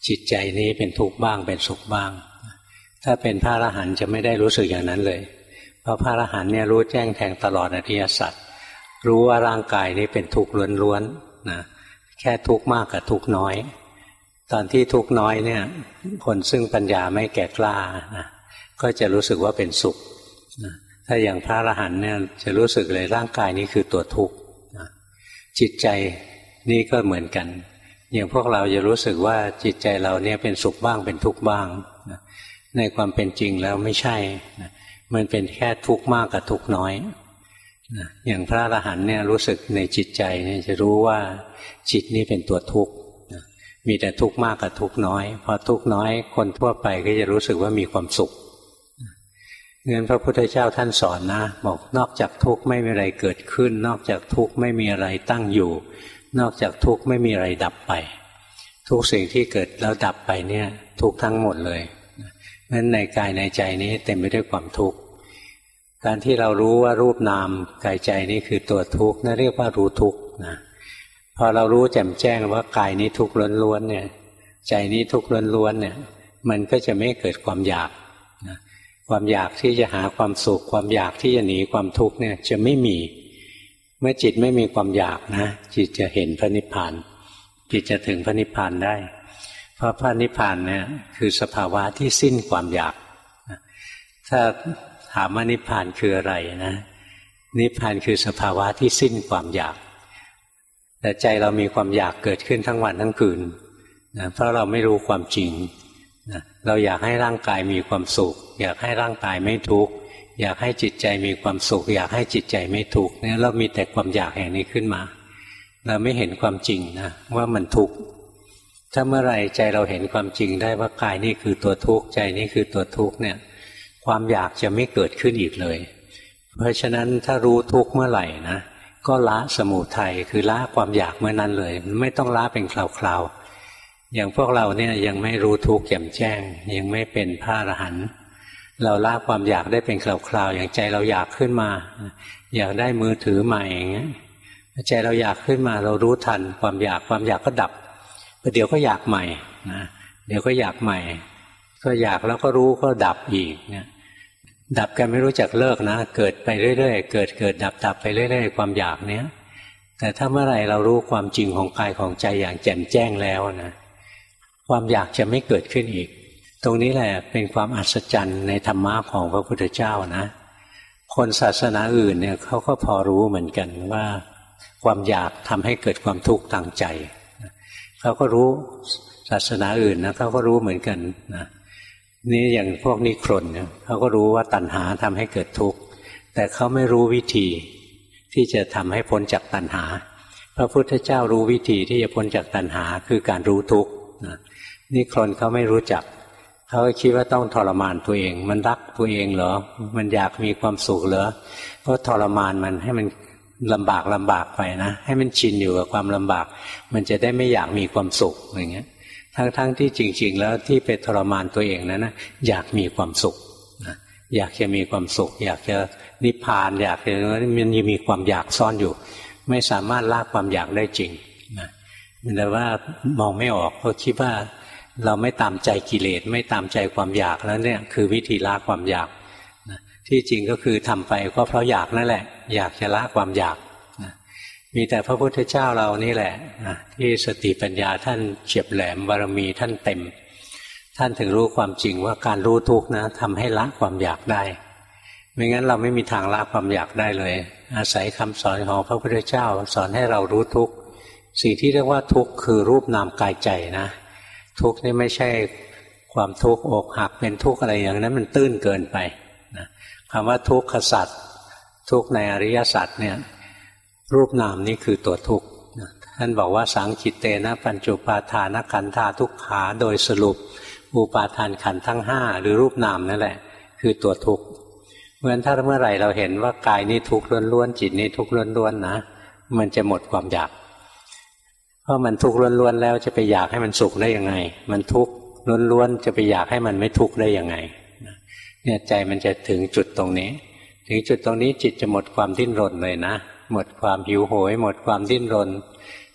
จิตใจนี้เป็นทุกข์บ้างเป็นสุขบ้างถ้าเป็นพระอรหันต์จะไม่ได้รู้สึกอย่างนั้นเลยเพราะพระอรหันต์เนี่ยรู้แจ้งแทงตลอดอริยสัจรู้ว่าร่างกายนี้เป็นทุกข์ล้วนๆนะแค่ทุกข์มากกับทุกข์น้อยตอนที่ทุกข์น้อยเนี่ยคนซึ่งปัญญาไม่แก่กล้านะก็จะรู้สึกว่าเป็นสุขนะถ้าอย่างพระอรหันต์เนี่ยจะรู้สึกเลยร่างกายนี้คือตัวทุกข์นะจิตใจนี่ก็เหมือนกันอย่างพวกเราจะรู้สึกว่าจิตใจเราเนี่ยเป็นสุขบ้างเป็นทุกข์บ้างนะในความเป็นจริงแล้วไม่ใช่นะมันเป็นแค่ทุกข์มากกับทุกข์น้อยนะอย่างพระอรหันต์เนี่ยรู้สึกในจิตใจเนี่ยจะรู้ว่าจิตนี่เป็นตัวทุกข์นะมีแต่ทุกข์มากกับทุกข์น้อยพอทุกข์น้อยคนทั่วไปก็จะรู้สึกว่ามีความสุขงั้นพระพุทธเจ้าท่านสอนนะบอกนอกจากทุกข์ไม่มีอะไรเกิดขึ้นนอกจากทุกข์ไม่มีอะไรตั้งอยู่นอกจากทุกข์ไม่มีอะไรดับไปทุกสิ่งที่เกิดแล้วดับไปเนี่ยทุกข์ทั้งหมดเลยงั้นในกายในใจนี้เต็มไปด้วยความทุกข์การที่เรารู้ว่ารูปนามกายใจนี้คือตัวทุกข์นั่นเรียกว่ารู้ทุกข์นะพอเรารู้แจ่มแจ้งว่ากายนี้ทุกข์ล้วนๆเนี่ยใจนี้ทุกข์ล้วนๆเนี่ยมันก็จะไม่เกิดความอยากนะความอยากที่จะหาความสุขความอยากที่จะหนีความทุกข์เนี่ยจะไม่มีเมื่อจิตไม่มีความอยากนะจิตจะเห็นพระนิพพานจิตจะถึงพระนิพพานได้เพราะพระนิพพานเนี่ยคือสภาวะที่สิ้นความอยากถ้าถามว่านิพพานคืออะไรนะนิพพานคือสภาวะที่สิ้นความอยากแต่ใจเรามีความอยากเกิดขึ้นทั้งวันทั้งคืนนะเพราะเราไม่รู้ความจริงนะเราอยากให้ร่างกายมีความสุขอยากให้ร่างกายไม่ทุกข์อยากให้จิตใจมีความสุขอยากให้จิตใจไม่ทุกข์เนี่ยเรามีแต่ความอยากแห่งนี้ขึ้นมาเราไม่เห็นความจริงนะว่ามันทุกข์ถ้าเมื่อไรใจเราเห็นความจริงได้ว่ากายนี่คือตัวทุกข์ใจนี่คือตัวทุกข์เนี่ยความอยากจะไม่เกิดขึ้นอีกเลยเพราะฉะนั้นถ้ารู้ทุกข์เมื่อไหร่นะก็ละสมุทัยคือละความอยากเมื่อนั้นเลยไม่ต้องละเป็นคราวๆอย่างพวกเราเนี่ยยังไม่รู้ทุกข์แจ่มแจ้งยังไม่เป็นพระอรหันต์เราละความอยากได้เป็นคราวๆอย่างใจเราอยากขึ้นมาอยากได้มือถือใหม่อย่างเงี้ยใจเราอยากขึ้นมาเรารู้ทันความอยากก็ดับเดี๋ยวก็อยากใหม่นะเดี๋ยวก็อยากใหม่ก็อยากแล้วก็รู้ก็ดับอีกเนี่ยดับกันไม่รู้จักเลิกนะเกิดไปเรื่อยๆเกิดดับไปเรื่อยๆความอยากเนี้ยแต่ถ้าเมื่อไหร่เรารู้ความจริงของกายของใจอย่างแจ่มแจ้งแล้วนะความอยากจะไม่เกิดขึ้นอีกตรงนี้แหละเป็นความอัศจรรย์ในธรรมะของพระพุทธเจ้านะคนศาสนาอื่นเนี่ยเขาก็พอรู้เหมือนกันว่าความอยากทำให้เกิดความทุกข์ทางใจเขาก็รู้ศาสนาอื่นนะเขาก็รู้เหมือนกันนะนี่อย่างพวกนิครนเนี่ยเขาก็รู้ว่าตัณหาทำให้เกิดทุกข์แต่เขาไม่รู้วิธีที่จะทำให้พ้นจากตัณหาพระพุทธเจ้ารู้วิธีที่จะพ้นจากตัณหาคือการรู้ทุกข์นะนิครนเขาไม่รู้จักเขาคิดว่าต้องทรมานตัวเองมันรักตัวเองเหรอมันอยากมีความสุขเหรอก็ทรมานมันให้มันลำบากไปนะให้มันชินอยู่กับความลำบากมันจะได้ไม่อยากมีความสุขอย่างเงี้ยทั้งที่จริงๆแล้วที่ไปทรมานตัวเองนั้นนะอยากมีความสุขนะอยากจะมีความสุขอยากจะนิพพานอยากจะมันยังมีความอยากซ่อนอยู่ไม่สามารถละความอยากได้จริงนะแต่ว่ามองไม่ออกเพราะคิดว่าเราไม่ตามใจกิเลสไม่ตามใจความอยากแล้วเนี่ยคือวิธีละความอยากนะที่จริงก็คือทำไปก็เพราะอยากนั่นแหละอยากจะละความอยากนะมีแต่พระพุทธเจ้าเรานี่แหละนะที่สติปัญญาท่านเฉียบแหลมบารมีท่านเต็มท่านถึงรู้ความจริงว่าการรู้ทุกข์นะทำให้ละความอยากได้ไม่งั้นเราไม่มีทางละความอยากได้เลยอาศัยคำสอนของพระพุทธเจ้าสอนให้เรารู้ทุกข์สิ่งที่เรียกว่าทุกข์คือรูปนามกายใจนะทุกข์นี่ไม่ใช่ความทุกข์อกหักเป็นทุกข์อะไรอย่างนั้นมันตื้นเกินไปนะคำว่าทุกขสัจทุกข์ในอริยสัจเนี่ยรูปนามนี่คือตัวทุกข์ท่านบอกว่าสังคิตเตนะปัญจุปาทานขันธาทุกขาโดยสรุปอุปาทานขันธ์ทั้งห้าหรือรูปนามนั่นแหละคือตัวทุกข์เพราะฉะนั้นถ้าเมื่อไหร่เราเห็นว่ากายนี้ทุกข์ล้วนๆจิตนี้ทุกข์ล้วนๆนะมันจะหมดความอยากเพราะมันทุกข์ล้วนๆแล้วจะไปอยากให้มันสุขได้ยังไงมันทุกข์ล้วนๆจะไปอยากให้มันไม่ทุกข์ได้ยังไงเนี่ยใจมันจะถึงจุดตรงนี้ถึงจุดตรงนี้จิตจะหมดความดิ้นรนเลยนะหมดความหิวโหยหมดความดิ้นรน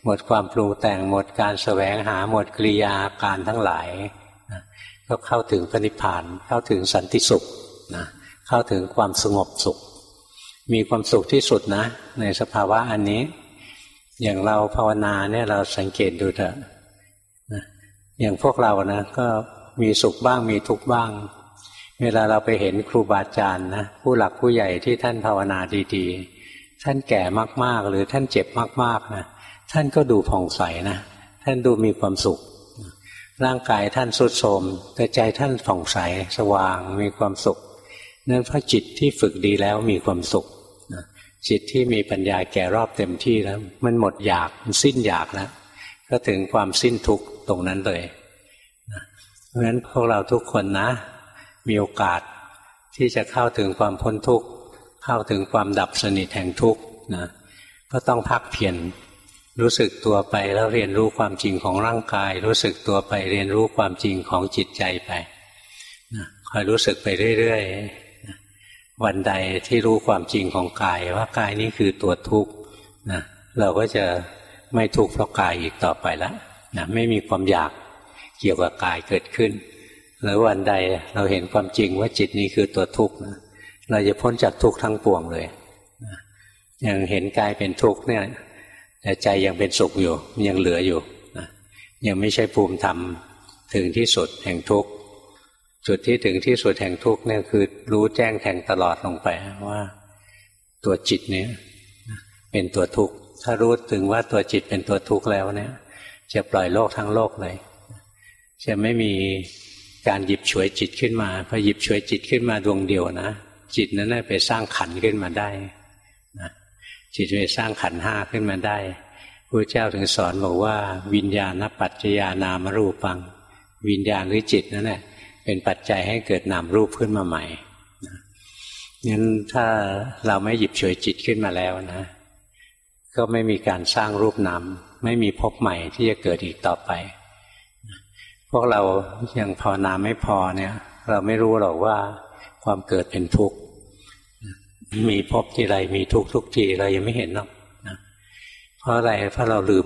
หมดความปรุงแต่งหมดการแสวงหาหมดกิริยาการทั้งหลายก็เข้าถึงพระนิพพานเข้าถึงสันติสุขนะเข้าถึงความสงบสุขมีความสุขที่สุดนะในสภาวะอันนี้อย่างเราภาวนาเนี่ยเราสังเกตดูเถอะนะอย่างพวกเรานะก็มีสุขบ้างมีทุกข์บ้างเวลาเราไปเห็นครูบาอาจารย์นะผู้หลักผู้ใหญ่ที่ท่านภาวนาดีๆท่านแก่มากๆหรือท่านเจ็บมากๆนะท่านก็ดูผ่องใสนะท่านดูมีความสุขร่างกายท่านทรุดโทรมแต่ใจท่านผ่องใสสว่างมีความสุขนั่นเพราะจิตที่ฝึกดีแล้วมีความสุขจิตที่มีปัญญาแก่รอบเต็มที่แล้วมันหมดอยากมันสิ้นอยากแล้วก็ถึงความสิ้นทุกข์ตรงนั้นเลยเพราะฉะนั้นพวกเราทุกคนนะมีโอกาสที่จะเข้าถึงความพ้นทุกข์เข้าถึงความดับสนิทแห่งทุกข์นะก็ต้องภาคเพียรรู้สึกตัวไปแล้วเรียนรู้ความจริงของร่างกายรู้สึกตัวไปเรียนรู้ความจริงของจิตใจไปนะคอยรู้สึกไปเรื่อยๆวันใดที่รู้ความจริงของกายว่ากายนี้คือตัวทุกข์นะเราก็จะไม่ทุกข์เพราะกายอีกต่อไปแล้วนะไม่มีความอยากเกี่ยวกับกายเกิดขึ้นแล้ววันใดเราเห็นความจริงว่าจิตนี้คือตัวทุกข์นะเราจะพ้นจากทุกข์ทั้งปวงเลยนะยังเห็นกายเป็นทุกข์เนี่ยแต่ใจยังเป็นสุขอยู่ยังเหลืออยู่นะยังไม่ใช่ภูมิธรรมถึงที่สุดแห่งทุกข์จุดที่ถึงที่สุดแห่งทุกข์เนี่ยคือรู้แจ้งแทงตลอดลงไปว่าตัวจิตเนี่ยเป็นตัวทุกข์ถ้ารู้ถึงว่าตัวจิตเป็นตัวทุกข์แล้วเนี่ยจะปล่อยโลกทั้งโลกเลยจะไม่มีการหยิบฉวยจิตขึ้นมาพอหยิบฉวยจิตขึ้นมาดวงเดียวนะจิตนั้นไปสร้างขันธ์ขึ้นมาได้นะจิตไปสร้างขันธ์ห้าขึ้นมาได้พระเจ้าถึงสอนบอกว่าวิญญาณปัจจยานามรูปังวิญญาณหรือจิตนั่นแหละเป็นปัจจัยให้เกิดนามรูปขึ้นมาใหม่นะงั้นถ้าเราไม่หยิบฉวยจิตขึ้นมาแล้วนะก็ไม่มีการสร้างรูปนามไม่มีภพใหม่ที่จะเกิดอีกต่อไปพวกเรายังภาวนาไม่พอเนี่ยเราไม่รู้หรอกว่าความเกิดเป็นทุกข์มีภพที่ไรมีทุกข์ทุกทีเรายังไม่เห็นหรอกนะเพราะอะไรเพราะเราลืม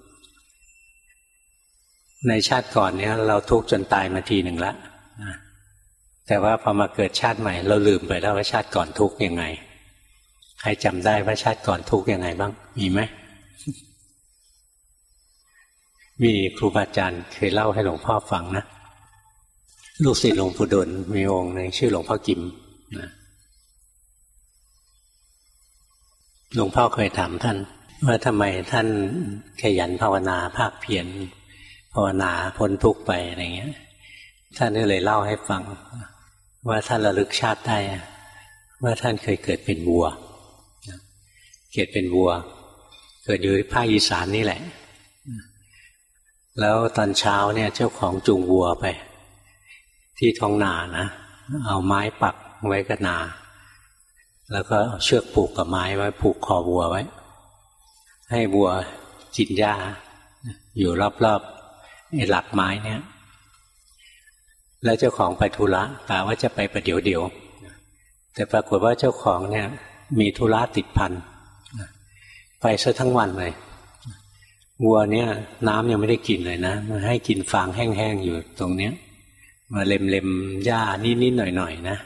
ในชาติก่อนเนี่ยเราทุกข์จนตายมาทีหนึ่งแล้วนะแต่ว่าพอมาเกิดชาติใหม่เราลืมไปแล้วว่าชาติก่อนทุกข์ยังไงใครจำได้ว่าชาติก่อนทุกข์ยังไงบ้างมีไหมมีครูบาอาจารย์เคยเล่าให้หลวงพ่อฟังนะลูกศิษย์หลวงปู่ดุลมีองค์หนึ่งชื่อหลวงพ่อกิมนะหลวงพ่อเคยถามท่านว่าทำไมท่านขยันภาวนาภาคเพียรภาวนาพ้นทุกข์ไปอะไรเงี้ยท่านก็เลยเล่าให้ฟังว่าท่านระลึกชาติได้ว่าท่านเคยเกิดเป็นวัวเกิดเป็นวัวเกิดอยู่ภาคอีสานนี่แหละแล้วตอนเช้าเนี่ยเจ้าของจูงวัวไปที่ท้องนานะเอาไม้ปักไว้กับนาแล้วก็เชือกผูกกับไม้ไว้ผูกคอวัวไว้ให้วัวกินหญ้าอยู่รอบๆไอ้หลักไม้เนี่ยแล้วเจ้าของไปธุระกะว่าจะไปประเดี๋ยวเดียวแต่ปรากฏว่าเจ้าของเนี่ยมีธุระติดพันไปซะทั้งวันเลยวัวเนี่ยน้ำยังไม่ได้กินเลยนะมาให้กินฟางแห้งๆอยู่ตรงเนี้ยมาเล็มๆหญ้านิดๆหน่อยๆนะ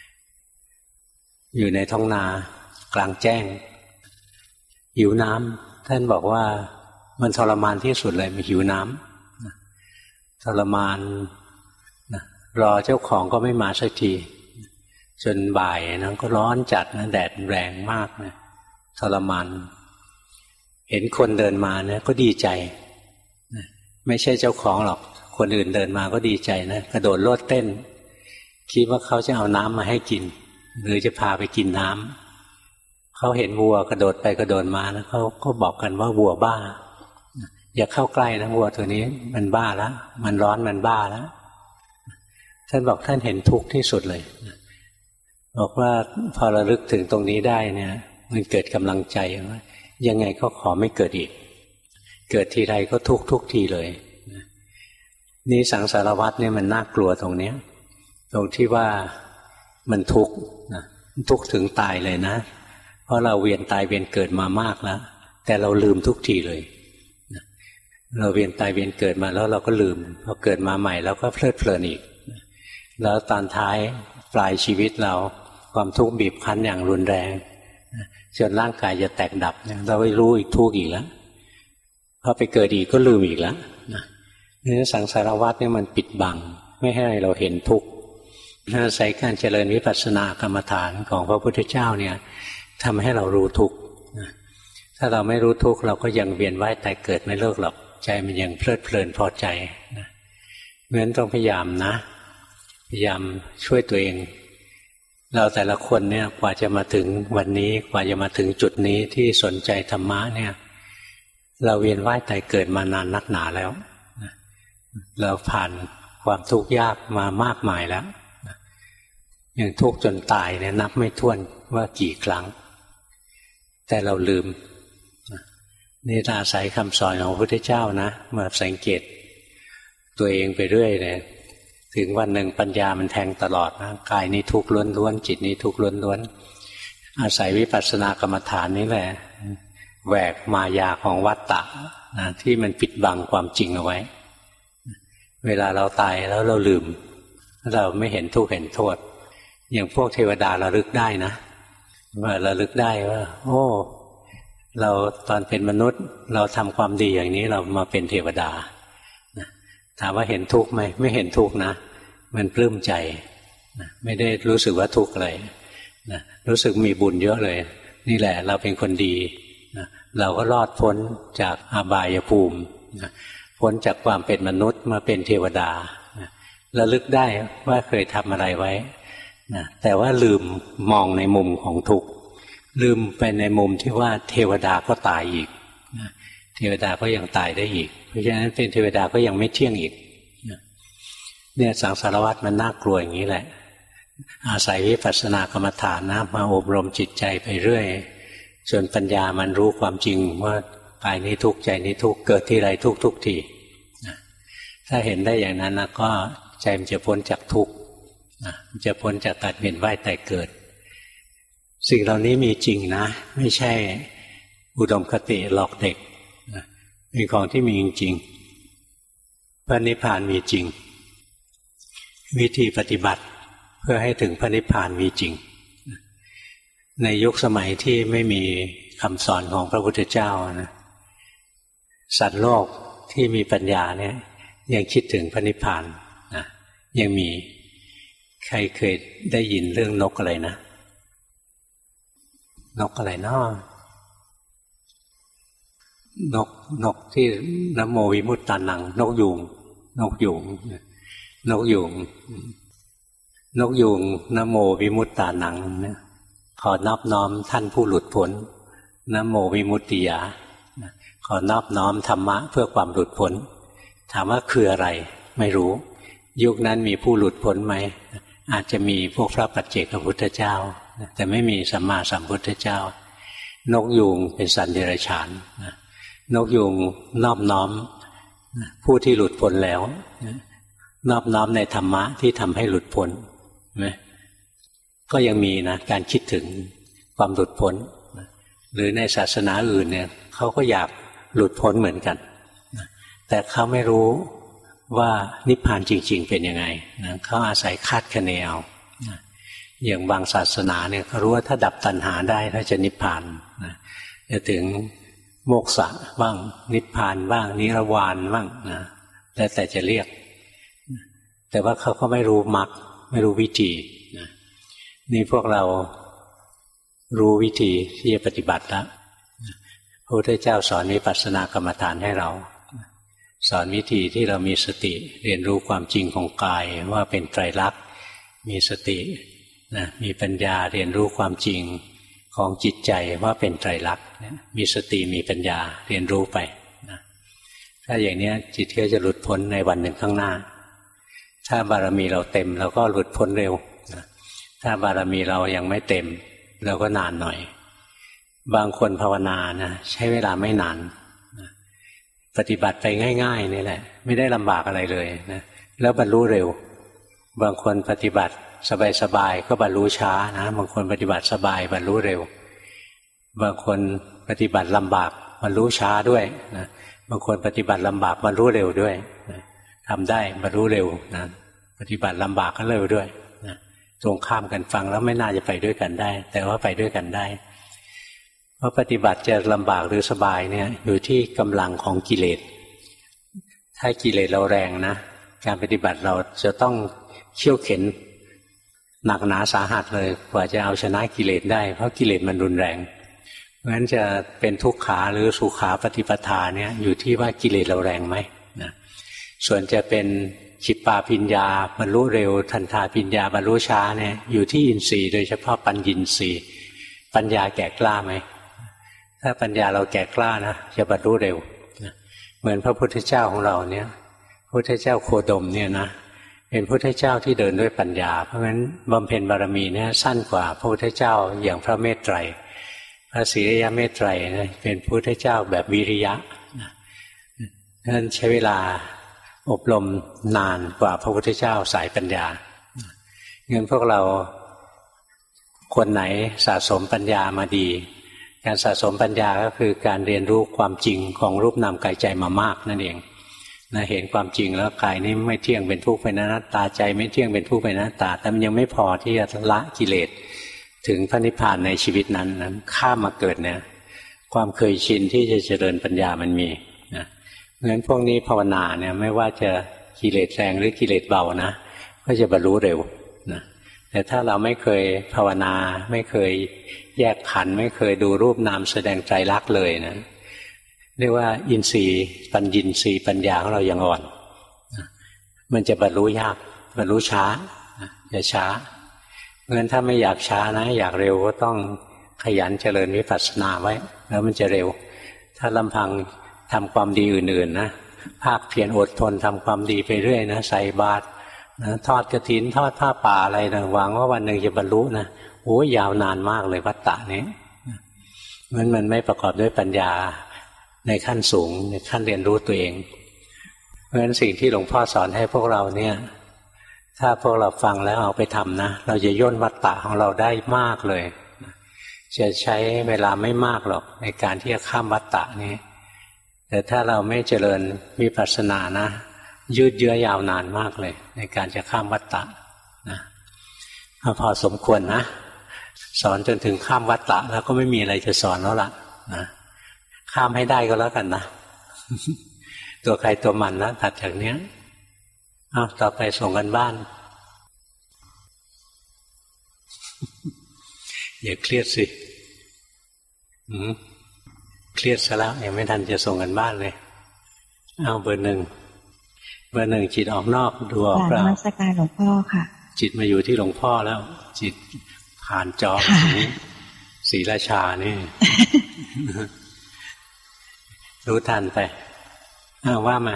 อยู่ในท้องนากลางแจ้งหิวน้ำท่านบอกว่ามันทรมานที่สุดเลยมันหิวน้ำทรมานนะรอเจ้าของก็ไม่มาสักทีจนบ่ายนะก็ร้อนจัดนะแดดแรงมากนะทรมานเห็นคนเดินมาเนี่ยก็ดีใจไม่ใช่เจ้าของหรอกคนอื่นเดินมาก็ดีใจนะกระโดดโลดเต้นคิดว่าเขาจะเอาน้ำมาให้กินหรือจะพาไปกินน้ำเขาเห็นวัวกระโดดไปกระโดดมานะเขาก็บอกกันว่าวัวบ้าอย่าเข้าใกล้นะวัวตัวนี้มันบ้าแล้วมันร้อนมันบ้าแล้วท่านบอกท่านเห็นทุกข์ที่สุดเลยบอกว่าพอระลึกถึงตรงนี้ได้เนี่ยมันเกิดกำลังใจว่ายังไงก็ขอไม่เกิดอีกเกิดทีไรก็ทุกทุกทีเลยนี่สังสารวัฏเนี่ยมันน่ากลัวตรงนี้ตรงที่ว่ามันทุกข์นะทุกข์ถึงตายเลยนะเพราะเราเวียนตายเวียนเกิดมามากแล้วแต่เราลืมทุกทีเลยเราเวียนตายเวียนเกิดมาแล้วเราก็ลืมพอเกิดมาใหม่เราก็เพลิดเพลินอีกแล้วตอนท้ายปลายชีวิตเราความทุกข์บีบคั้นอย่างรุนแรงจนร่างกายจะแตกดับเราไม่รู้อีกทุกข์อีกแล้วพอไปเกิดอีกก็ลืมอีกแล้วนี่สังสารวัฏนี่มันปิดบังไม่ให้เราเห็นทุกข์อาศัยการเจริญวิปัสสนากรรมฐานของพระพุทธเจ้าเนี่ยทำให้เรารู้ทุกข์ถ้าเราไม่รู้ทุกข์เราก็ยังเวียนว่ายตายเกิดไม่เลิกหรอกใจมันยังเพลิดเพลินพอใจเพราะฉะนั้นต้องพยายามนะพยายามช่วยตัวเองเราแต่ละคนเนี่ยกว่าจะมาถึงวันนี้กว่าจะมาถึงจุดนี้ที่สนใจธรรมะเนี่ยเราเวียนว่ายตายเกิดมานานนักหนาแล้วเราผ่านความทุกข์ยากมามากมายแล้วอย่างทุกข์จนตายเนี่ยนับไม่ถ้วนว่ากี่ครั้งแต่เราลืมนี่อาศัยคำสอนของพระพุทธเจ้านะมาสังเกตตัวเองไปเรื่อยเลยถึงวันหนึ่งปัญญามันแทงตลอดนะกายนี้ทุกข์ล้วนๆจิตนี้ทุกข์ล้วนๆอาศัยวิปัสสนากรรมฐานนี่แหละแหวกมายาของวัฏฏะนะที่มันปิดบังความจริงเอาไว้เวลาเราตายแล้วเราลืมเราไม่เห็นทุกข์เห็นโทษอย่างพวกเทวดาระลึกได้นะว่าระลึกได้ว่าโอ้เราตอนเป็นมนุษย์เราทำความดีอย่างนี้เรามาเป็นเทวดาถามว่าเห็นทุกข์ไหมไม่เห็นทุกข์นะมันปลื้มใจไม่ได้รู้สึกว่าทุกข์อะไรรู้สึกมีบุญเยอะเลยนี่แหละเราเป็นคนดีเราก็รอดพ้นจากอบายภูมิพ้นจากความเป็นมนุษย์มาเป็นเทวดาระลึกได้ว่าเคยทำอะไรไว้แต่ว่าลืมมองในมุมของทุกข์ลืมไปในมุมที่ว่าเทวดาก็ตายอีกเทวดาก็ยังตายได้อีกเพราะฉะนั้นเป็นเทวดาก็ยังไม่เที่ยงอีกเนี่ยสังสารวัฏมันน่ากลัวอย่างนี้แหละอาศัยวิปัสสนากรรมฐานนะมาอบรมจิตใจไปเรื่อยจนปัญญามันรู้ความจริงว่ากายนี้ทุกข์ใจนี้ทุกข์เกิดที่ไรทุกทุกทีถ้าเห็นได้อย่างนั้นนะก็ใจมันจะพ้นจากทุกข์จะพ้นจากการเวียนว่ายตายเกิดสิ่งเหล่านี้มีจริงนะไม่ใช่อุดมคติหลอกเด็กเป็นของที่มีจริงๆพระนิพพานมีจริงวิธีปฏิบัติเพื่อให้ถึงพระนิพพานมีจริงในยุคสมัยที่ไม่มีคำสอนของพระพุทธเจ้านะสัตว์โลกที่มีปัญญาเนี่ยยังคิดถึงพระนิพพานนะยังมีใครเคยได้ยินเรื่องนกอะไรนะนกอะไรเนาะนกที่นะโมวิมุตตานังนกยูงนะโมวิมุตตานังขอนอบน้อมท่านผู้หลุดพ้นนะโมวิมุตติยาขอนอบน้อมธรรมะเพื่อความหลุดพ้นถามว่าคืออะไรไม่รู้ยุคนั้นมีผู้หลุดพ้นไหมอาจจะมีพวกพระปัจเจกพุทธเจ้าแต่ไม่มีสัมมาสัมพุทธเจ้านกยูงเป็นสัตว์เดรัจฉานนกยูงนอบน้อมผู้ที่หลุดพ้นแล้วนอบน้อมในธรรมะที่ทำให้หลุดพ้นก็ยังมีนะการคิดถึงความหลุดพ้นหรือในศาสนาอื่นเนี่ยเขาก็อยากหลุดพ้นเหมือนกันแต่เขาไม่รู้ว่านิพพานจริงๆเป็นยังไงเขาอาศัยคาดคะเนเอาอย่างบางศาสนาเนี่ยเขารู้ว่าถ้าดับตัณหาได้เขาจะนิพพานจะถึงโมกษะบ้างนิพพานบ้างนิรวานบ้างนะแล้วแต่จะเรียกแต่ว่าเขาก็ไม่รู้มรรคไม่รู้วิธีนี่พวกเรารู้วิธีที่จะปฏิบัติแล้วพระพุทธเจ้าสอนวิปัสสนากรรมฐานให้เราสอนวิธีที่เรามีสติเรียนรู้ความจริงของกายว่าเป็นไตรลักษณ์มีสติมีปัญญาเรียนรู้ความจริงของจิตใจว่าเป็นไตรลักษณ์มีสติมีปัญญาเรียนรู้ไปถ้าอย่างนี้จิตก็จะหลุดพ้นในวันหนึ่งข้างหน้าถ้าบารมีเราเต็มเราก็หลุดพ้นเร็วถ้าบารมีเรายังไม่เต็มเราก็นานหน่อยบางคนภาวนานะใช้เวลาไม่นานปฏิบัติไปง่ายๆนี่แหละไม่ได้ลำบากอะไรเลยนะแล้วบรรลุเร็วบางคนปฏิบัติสบายๆก็บรรลุช้านะบางคนปฏิบัติสบายบรรลุเร็วบางคนปฏิบัติลำบากบรรลุช้าด้วยนะบางคนปฏิบัติลำบากบรรลุเร็วด้วยนะทำได้บรรลุเร็วนะปฏิบัติลำบากก็เร็วด้วยนะตรงข้ามกันฟังแล้วไม่น่าจะไปด้วยกันได้ แต่ว่าไปด้วยกันได้เพราะปฏิบัติจะลำบากหรือสบายเนี่ยอยู่ที่กำลังของกิเลสถ้ากิเลสเราแรงนะการปฏิบัติเราจะต้องเขี่ยวเข็นหนักหนาสาหัสเลยกว่าจะเอาชนะกิเลสได้เพราะกิเลสมันรุนแรงเพราะฉะนั้นจะเป็นทุกขาหรือสุขาปฏิปทาเนี่ยอยู่ที่ว่ากิเลสเราแรงไหมนะส่วนจะเป็นฉิปปาปิญญาบรรลุเร็วทันทาปิญญาบรรลุช้าเนี่ยอยู่ที่อินทรีย์โดยเฉพาะปัญญินทรีย์ปัญญาแก่กล้าไหมถ้าปัญญาเราแก่กล้านะจะบรรลุเร็วนะเหมือนพระพุทธเจ้าของเราเนี่ยพระพุทธเจ้าโคดมเนี่ยนะเป็นพระพุทธเจ้าที่เดินด้วยปัญญาเพราะฉะนั้นบำเพ็ญบารมีเนี่ยสั้นกว่าพระพุทธเจ้าอย่างพระเมตไตรพระศรีอริยเมตไตรนะเป็นพระพุทธเจ้าแบบวิริยะนั้นใช้เวลาอบรมนานกว่าพระพุทธเจ้าสายปัญญางั้นพวกเราคนไหนสะสมปัญญามาดีการสะสมปัญญาก็คือการเรียนรู้ความจริงของรูปนามกายใจมามากนั่นเองนะเห็นความจริงแล้วกายนี้ไม่เที่ยงเป็นทุกข์เป็นอนัตตาใจไม่เที่ยงเป็นทุกข์เป็นอนัตตาแต่มันยังไม่พอที่จะละกิเลสถึงพระนิพพานในชีวิตนั้นข้ามมาเกิดเนี่ยความเคยชินที่จะเจริญปัญญามันมีนะเพราะฉะนั้นพวกนี้ภาวนาเนี่ยไม่ว่าจะกิเลสแรงหรือกิเลสเบานะก็จะบรรลุเร็วนะแต่ถ้าเราไม่เคยภาวนาไม่เคยแยกขันธ์ไม่เคยดูรูปนามแสดงไตรลักษณ์เลยนะเรียกว่าอินทรีย์ปัญญินทรีย์ปัญญาของเรายังอ่อนมันจะบรรลุยากบรรลุช้าจะช้าเพราะฉะนั้นถ้าไม่อยากช้านะอยากเร็วก็ต้องขยันเจริญวิปัสสนาไว้แล้วมันจะเร็วถ้าลำพังทำความดีอื่นๆนะภาคเพียรอดทนทำความดีไปเรื่อยนะใส่บาตรนะทอดกฐินทอดผ้าป่าอะไรนะหวังว่าวันหนึ่งจะบรรลุนะโอ้ยาวนานมากเลยวัฏฏะนี้มันไม่ประกอบด้วยปัญญาในขั้นสูงในขั้นเรียนรู้ตัวเองเพราะฉะนั้นสิ่งที่หลวงพ่อสอนให้พวกเราเนี่ยถ้าพวกเราฟังแล้วเอาไปทำนะเราจะย่นวัฏฏะของเราได้มากเลยจะใช้เวลาไม่มากหรอกในการที่จะข้ามวัฏฏะนี้แต่ถ้าเราไม่เจริญวิปัสสนานะยืดเยื้อยาวนานมากเลยในการจะข้ามวัฏฏะนะพอสมควรนะสอนจนถึงข้ามวัฏฏะแล้วก็ไม่มีอะไรจะสอนแล้วล่ะนะข้ามให้ได้ก็แล้วกันนะ ตัวใครตัวมันนะถัดจากเนี้ยต่อไปส่งกันบ้าน อย่าเครียดสิเครียดซะแล้วยังไม่ทันจะส่งกันบ้านเลยเบอร์หนึ่งจิตออกนอกดูออกเปล่านมัสการหลวงพ่อค่ะจิตมาอยู่ที่หลวงพ่อแล้วจิตผ่านจอถึงศรีราชานี่ รู้ทันไปว่ามา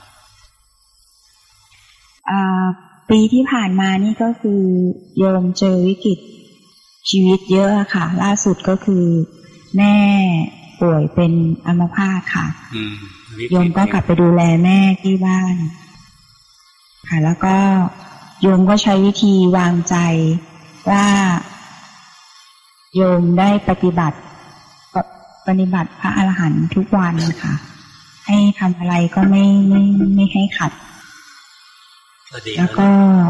ปีที่ผ่านมานี่ก็คือโยมเจอวิกฤตชีวิตเยอะค่ะล่าสุดก็คือแม่ป่วยเป็นอัมพาตค่ะโยมก็กลับไปดูแลแม่ที่บ้านค่ะแล้วก็โยมก็ใช้วิธีวางใจว่าโยมได้ปฏิบัติพระอรหันต์ทุกวันค่ะให้ทำอะไรก็ไม่ให้ขัดแล้วก็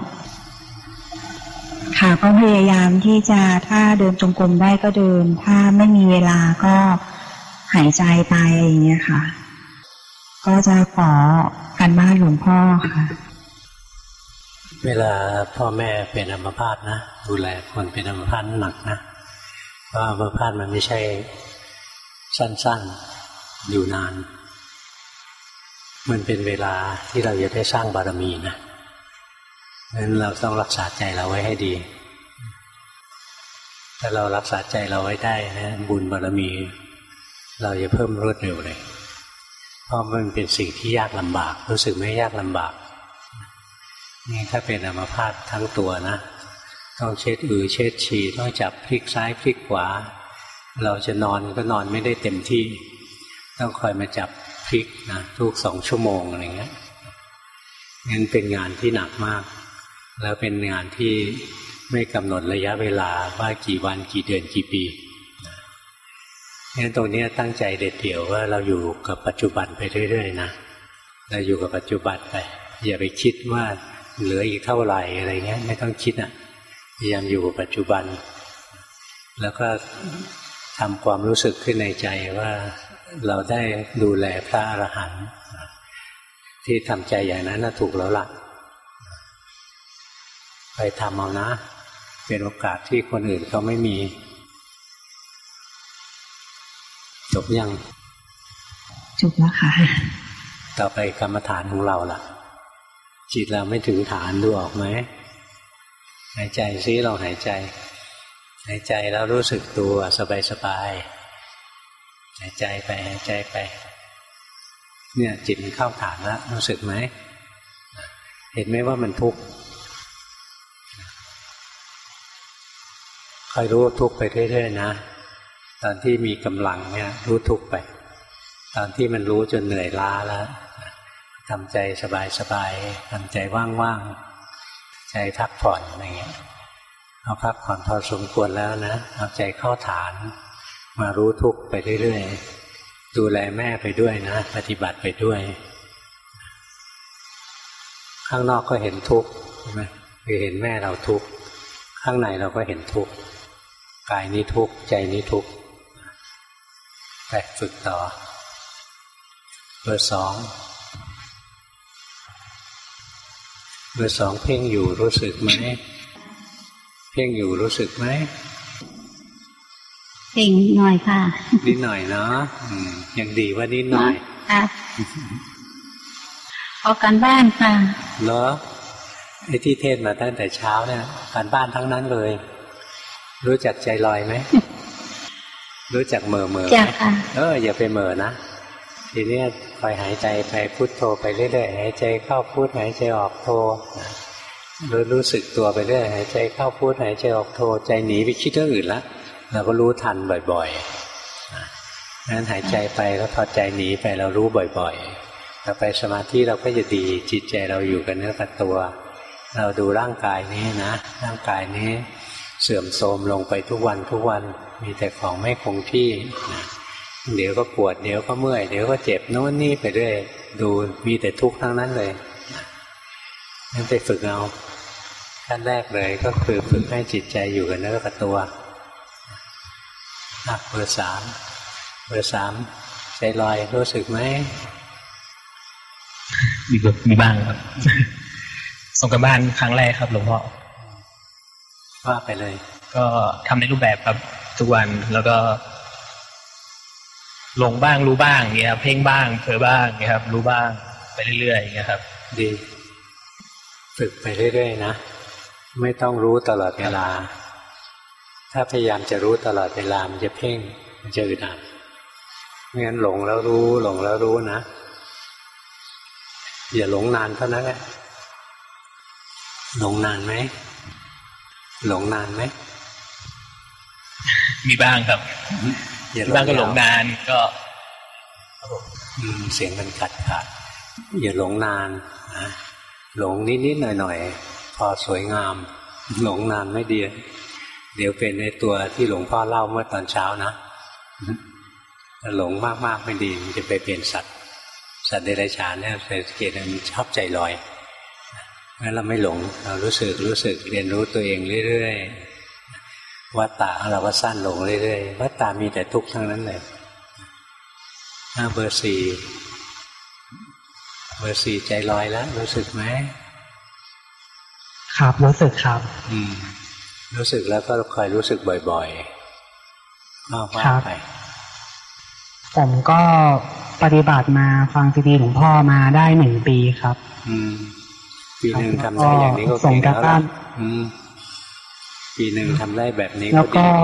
ค่ะก็พยายามที่จะถ้าเดินจงกรมได้ก็เดินถ้าไม่มีเวลาก็หายใจไปอย่างเงี้ยค่ะก็จะขอการบ้านหลวงพ่อค่ะเวลาพ่อแม่เป็นอัมพาตนะดูแลคนเป็นอัมพาตหนักนะเพราะอัมพาตมันไม่ใช่สั้นๆอยู่นานมันเป็นเวลาที่เราจะได้สร้างบารมีนะงั้นเราต้องรักษาใจเราไว้ให้ดีถ้าเรารักษาใจเราไว้ได้นะบุญบารมีเราจะเพิ่มรวดเร็วเลยเพราะมันเป็นสิ่งที่ยากลำบากรู้สึกไม่ยากลำบากนี่ถ้าเป็นอัมพาตทั้งตัวนะต้องเช็ดเช็ดฉี่ต้องจับพลิกซ้ายพลิกขวาเราจะนอนก็นอนไม่ได้เต็มที่ต้องคอยมาจับพลิกนะทุก2 ชั่วโมงอะไรเงี้ยงั้นเป็นงานที่หนักมากแล้วเป็นงานที่ไม่กำหนดระยะเวลาว่ากี่วันกี่เดือนกี่ปีงั้นตรงนี้ตั้งใจเด็ดเดี่ยวว่าเราอยู่กับปัจจุบันไปเรื่อยๆนะเราอยู่กับปัจจุบันไปอย่าไปคิดว่าเหลืออีกเท่าไหร่อะไรเงี้ยไม่ต้องคิดอ่ะพยายามอยู่กับปัจจุบันแล้วก็ทำความรู้สึกขึ้นในใจว่าเราได้ดูแลพระอรหันต์ที่ทำใจอย่างนั้นน่ะถูกแล้วล่ะไปทำเอานะเป็นโอกาสที่คนอื่นเขาไม่มีจบยังจบแล้วค่ะต่อไปกรรมฐานของเราล่ะจิตเราไม่ถึงฐานดูออกไหมหายใจซิเราหายใจแล้วรู้สึกตัวสบายๆหายใจไปหายใจไปเนี่ยจิตมันเข้าฐานแล้วรู้สึกไหมเห็นไหมว่ามันทุกข์คอยรู้ทุกข์ไปเรื่อยๆนะตอนที่มีกำลังเนี่ยรู้ทุกข์ไปตอนที่มันรู้จนเหนื่อยล้าแล้วทำใจสบายๆทำใจว่างๆใจพักผ่อนอะไรเงี้ยเอาพักผ่อนพอสมควรแล้วนะเอาใจเข้าฐานมารู้ทุกข์ไปเรื่อยๆดูแลแม่ไปด้วยนะปฏิบัติไปด้วยข้างนอกก็เห็นทุกข์ใช่ไหมคือเห็นแม่เราทุกข์ข้างในเราก็เห็นทุกข์กายนี้ทุกข์ใจนี้ทุกข์ไปฝึกต่อเบอร์ 2เพ่งอยู่รู้สึกไหมเพ่งอยู่รู้สึกไหมเพ่งหน่อยค่ะนิดหน่อยเนาะยังดีว่านิดหน่อยค่ะเอาการบ้านค่ะเหรอไอ้ที่เทศมาตั้งแต่เช้าเนี่ยการบ้านทั้งนั้นเลยรู้จักใจลอยไหมรู้จักเหม่อไหมอย่าไปเหม่อนะทีนี้คอยหายใจไปพุทโธไปเรื่อยๆหายใจเข้าพุทหายใจออกโธรู้สึกตัวไปเรื่อยหายใจเข้าพุทหายใจออกโธใจหนีไปคิดเรื่องอื่นละเราก็รู้ทันบ่อยๆนั้นหายใจไปแล้วพอใจหนีไปเรารู้บ่อยๆต่อไปสมาธิเราก็จะดีจิตใจเราอยู่กับเนื้อกับตัวเราดูร่างกายนี้นะร่างกายนี้เสื่อมโทรมลงไปทุกวันมีแต่ของไม่คงที่เดี๋ยวก็ปวดเดี๋ยวก็เมื่อยเดี๋ยวก็เจ็บโน่นนี่ไปเรื่อยดูมีแต่ทุกข์ทั้งนั้นเลยนั่นไปฝึกเอาขั้นแรกเลยก็คือฝึกให้จิตใจอยู่กับเนื้อกับตัวเบอร์ 3ใจลอยรู้สึกไหมมีบ้างครับส่งกันบ้านครั้งแรกครับหลวงพ่อว่าไปเลยก็ทำในรูปแบบครับทุกวันแล้วก็หลงบ้างรู้บ้างเงี้ยครับเพ่งบ้างเผลอบ้างเงี้ยครับรู้บ้างไปเรื่อยๆอย่างเงี้ยครับดีฝึกไปเรื่อยๆนะไม่ต้องรู้ตลอดเวลาถ้าพยายามจะรู้ตลอดเวลามันจะเพ่งมันจะอึดอัดไม่งั้นหลงแล้วรู้นะอย่าหลงนานเท่านั้นแหละหลงนานไหมมีบ้างครับบ้างก็หลงนานก็เสียงมันขาดอย่าหลงนานนะหลงนิดๆหน่อยๆพอสวยงามหลงนานไม่ดีเดี๋ยวเป็นในตัวที่หลวงพ่อเล่าเมื่อตอนเช้านะหลงมากๆไม่ดีมันจะไปเป็นสัตว์เดรัจฉานเนี่ยสังเกตมันชอบใจลอยงั้นเราไม่หลงเรารู้สึกเรียนรู้ตัวเองเรื่อยๆวัฏฏะเราก็สั้นลงเรื่อยๆวัฏฏะมีแต่ทุกข์ทั้งนั้นเลยเบอร์ 4ใจลอยแล้วรู้สึกไหมครับรู้สึกครับรู้สึกแล้วก็คอยรู้สึกบ่อยๆมากๆไปผมก็ปฏิบัติมาฟังซีดีหลวงพ่อมาได้1 ปีครับปีหนึ่งทำได้อย่างนี้ก็เก่งแล้วล่ะปีหนึ่งทำได้แบบนี้ก็ดี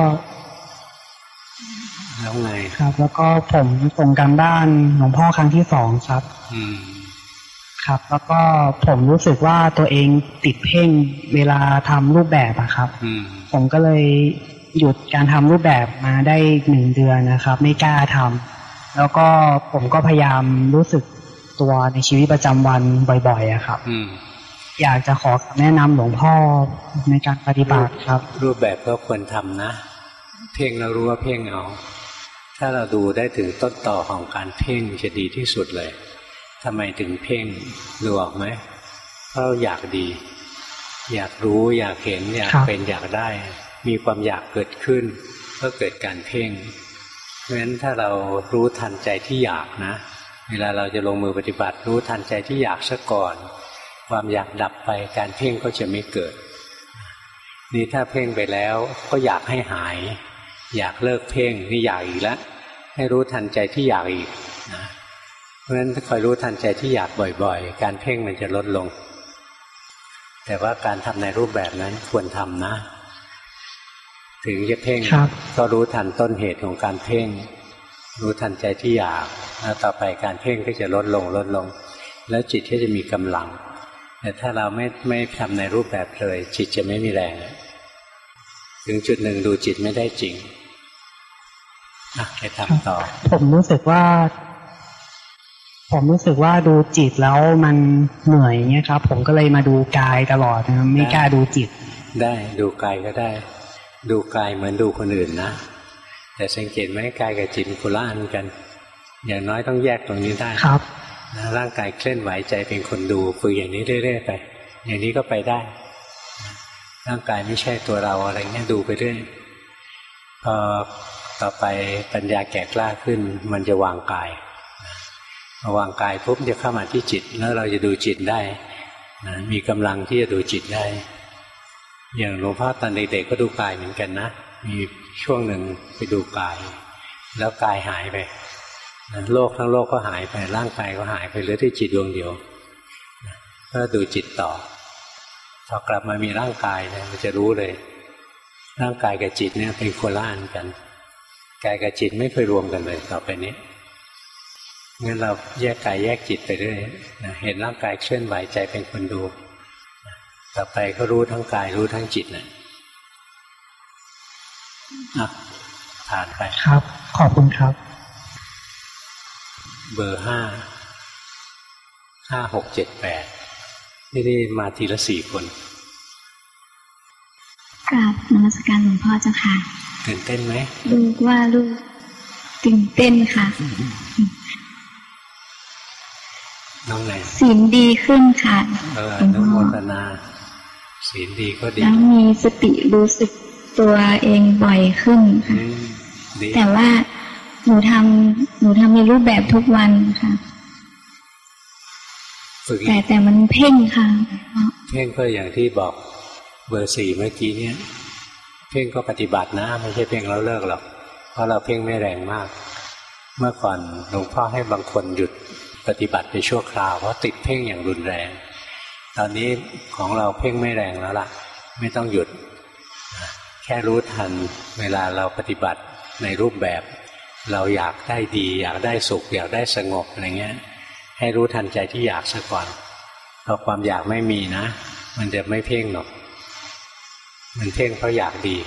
แล้วไงครับแล้วก็ผมส่งการบ้านหลวงพ่อครั้งที่2ครับครับแล้วก็ผมรู้สึกว่าตัวเองติดเพ่งเวลาทำรูปแบบอะครับผมก็เลยหยุดการทำรูปแบบมาได้1 เดือนนะครับไม่กล้าทำแล้วก็ผมก็พยายามรู้สึกตัวในชีวิตประจำวันบ่อยๆอะครับอยากจะขอแนะนำหลวงพ่อในการปฏิบัติครับรูปแบบก็ควรทำนะเพ่งแล้วรู้ว่าเพ่งเอาทถ้าเราดูได้ถึงต้นต่อของการเพ่งจะดีที่สุดเลยทำไมถึงเพ่งดูออกไหมเพราะเราอยากดีอยากรู้อยากเห็นอยากเป็นอยากได้มีความอยากเกิดขึ้นก็เกิดการเพ่งเพราะฉะนั้นถ้าเรารู้ทันใจที่อยากนะเวลาเราจะลงมือปฏิบัติรู้ทันใจที่อยากซะก่อนความอยากดับไปการเพ่งก็จะไม่เกิดนี่ถ้าเพ่งไปแล้วก็อยากให้หายอยากเลิกเพ่งนี่อยากอีกแล้วให้รู้ทันใจที่อยากอีกนะเพราะฉะนั้นถ้าคอยรู้ทันใจที่อยากบ่อยๆการเพ่งมันจะลดลงแต่ว่าการทำในรูปแบบนั้นควรทำนะถึงจะเพ่งก็รู้ทันต้นเหตุของการเพ่งรู้ทันใจที่อยากแล้วต่อไปการเพ่งก็จะลดลงแล้วจิตก็จะมีกำลังแต่ถ้าเราไม่ทำในรูปแบบเลยจิตจะไม่มีแรงถึงจุดหนึ่งดูจิตไม่ได้จริงไปทำต่อผมรู้สึกว่าดูจิตแล้วมันเหนื่อยเงี้ยครับผมก็เลยมาดูกายตลอดนะครับไม่กล้าดูจิตได้ดูกายก็ได้ดูกายเหมือนดูคนอื่นนะแต่สังเกตไหมกายกับจิตคนละอันกันอย่างน้อยต้องแยกตรงนี้ได้ครับร่างกายเคลื่อนไหวใจเป็นคนดูฝึกอย่างนี้เรื่อยๆไปอย่างนี้ก็ไปได้ร่างกายไม่ใช่ตัวเราอะไรเงี้ยดูไปเรื่อยพอต่อไปปัญญาแก่กล้าขึ้นมันจะวางกายวางกายปุ๊บจะเข้ามาที่จิตแล้วเราจะดูจิตได้มีกำลังที่จะดูจิตได้อย่างหลวงพ่อตอนเด็กๆก็ดูกายเหมือนกันนะมีช่วงหนึ่งไปดูกายแล้วกายหายไปโลกทั้งโลกก็หายไปร่างกายก็หายไปเหลือที่จิตดวงเดียวก็ดูจิตต่อพอกลับมามีร่างกายเนี่ยมันจะรู้เลยร่างกายกับจิตเนี่ยเป็นคนละอันกันกายกับจิตไม่เคยรวมกันเลยต่อไปนี้งั้นเราแยกกายแยกจิตไปเรื่อยเห็นร่างกายเคลื่อนไหวใจเป็นคนดูต่อไปก็รู้ทั้งกายรู้ทั้งจิตนะผ่านไปครับขอบคุณครับเบอร์5 6 7 8นี่มาทีละ4 คนกราบนมัสการหลวงพ่อเจ้าค่ะตื่นเต้นไหมลูกว่าลูกตื่นเต้นค่ะน้องไหนศีลดีขึ้นค่ะอนุโมทนาศีลดีก็ดีแล้วมีสติรู้สึกตัวเองบ่อยขึ้นค่ะแต่ว่าหนูทำในรูปแบบทุกวันค่ะแต่มันเพ่งค่ะเพ่งก็อย่างที่บอกเบอร์4เมื่อกี้เนี่ยเพ่งก็ปฏิบัตินะไม่ใช่เพ่งแล้วเลิกหรอกเพราะเราเพ่งไม่แรงมากเมื่อก่อนหลวงพ่อให้บางคนหยุดปฏิบัติไปชั่วคราวเพราะติดเพ่งอย่างรุนแรงตอนนี้ของเราเพ่งไม่แรงแล้วล่ะไม่ต้องหยุดแค่รู้ทันเวลาเราปฏิบัติในรูปแบบเราอยากได้ดีอยากได้สุขอยากได้สงบอะไรเงี้ยให้รู้ทันใจที่อยากซะก่อนพอความอยากไม่มีนะมันจะไม่เพ่งหรอกมันเพ่งเพราะอยากดี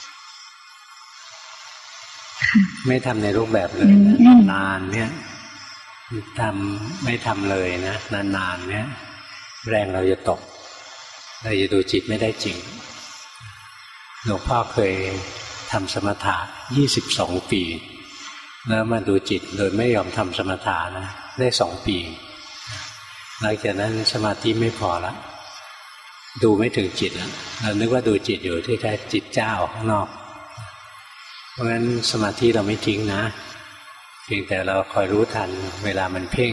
ไม่ทำในรูปแบบเลยนะนานเนี่ยไม่ทำเลยนะนานๆเนี่ยแรงเราจะตกเราจะดูจิตไม่ได้จริงหลวงพ่อเคยทำสมถะ22 ปีแล้วมาดูจิตโดยไม่ยอมทำสมถะนะได้2 ปีหลังจากนั้นสมาธิไม่พอละดูไม่ถึงจิตแล้วเรานึกว่าดูจิตอยู่ที่แท้จิตเจ้าข้างนอกเพราะฉะนั้นสมาธิเราไม่ทิ้งนะเพียงแต่เราคอยรู้ทันเวลามันเพ่ง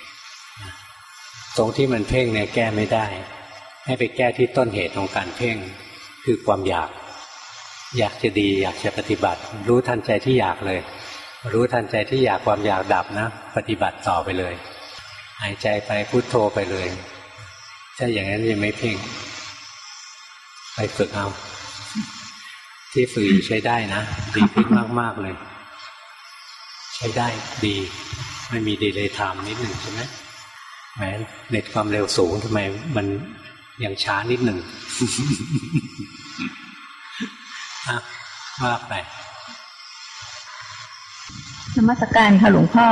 ตรงที่มันเพ่งเนี่ยแก้ไม่ได้ให้ไปแก้ที่ต้นเหตุของการเพ่งคือความอยากจะดีอยากจะปฏิบัติรู้ทันใจที่อยากเลยรู้ทันใจที่อยากความอยากดับนะปฏิบัติต่อไปเลยหายใจไปพุทโธไปเลยถ้าอย่างนั้นยังไม่เพ่งไปฝึกเอาที่ฝึกใช้ได้นะดีขึ้นมากๆเลยใช้ได้ดีไม่มีดีเลยไทม์นิดหนึ่งใช่ไหมแหมเน็ตความเร็วสูงทำไมมันยังช้านิดหนึ่งว่าไปนมัสการค่ะหลวงพ่อ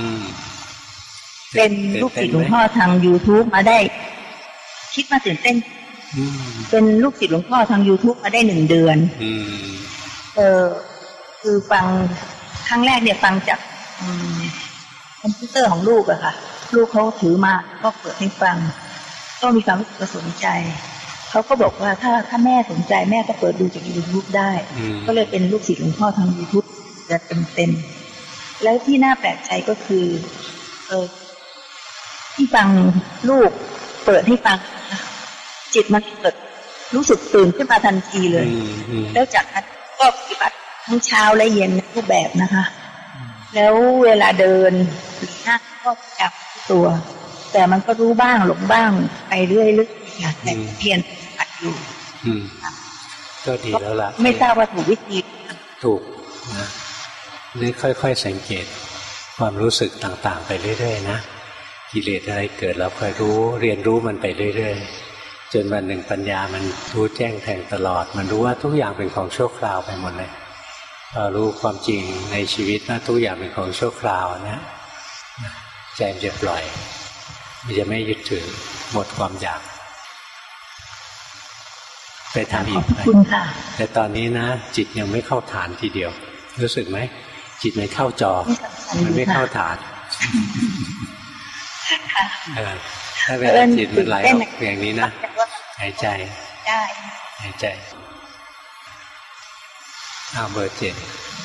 เป็นลูกศิษย์หลวงพ่อทาง YouTube มาได้คิดมาตื่นเต้นเป็นลูกศิษย์หลวงพ่อทาง YouTube มาได้1 เดือนคือฟังครั้งแรกเนี่ยฟังจากคอมพิวเตอร์ของลูกอะค่ะลูกเขาถือมาก็เปิดให้ฟังก็มีความรู้สึกสนใจเขาก็บอกว่าถ้าแม่สนใจแม่ก็เปิดดูจาก YouTube ได้ก็เลยเป็นลูกศิษย์หลวงพ่อทาง YouTube จะเต็มแล้วที่น่าแปลกใจก็คือที่ฟังลูกเปิดให้ฟังจิตมันเกิดรู้สึกตื่นขึ้นมาทันทีเลยแล้วจากนั้นก็ปฏิบัติทั้งเช้าและเย็นรูปแบบนะคะแล้วเวลาเดินหรือนั่งก็จับตัวแต่มันก็รู้บ้างหลงบ้างไปเรื่อยๆแต่เพียรอัดอยู่ก็ดีแล้วล่ะไม่ทราบว่าถูกวิธีถูกนะนี่ค่อยๆสังเกตความรู้สึกต่างๆไปเรื่อยๆนะกิเลสอะไรเกิดเราคอยรู้เรียนรู้มันไปเรื่อยๆจนวันหนึ่งปัญญามันรู้แจ้งแทงตลอดมันรู้ว่าทุกอย่างเป็นของชั่วคราวไปหมดเลยพอรู้ความจริงในชีวิตว่าทุกอย่างเป็นของชั่วคราวนะใจมันจะปล่อยมันจะไม่ยึดถือหมดความอยากไปทำอีกแต่ตอนนี้นะจิตยังไม่เข้าฐานทีเดียวรู้สึกไหมจิตมันเข้าจอมันไม่เข้าฐานถ้าเวลาจิตมันไหลออกอย่างนี้นะหายใจหายใจเบอร์7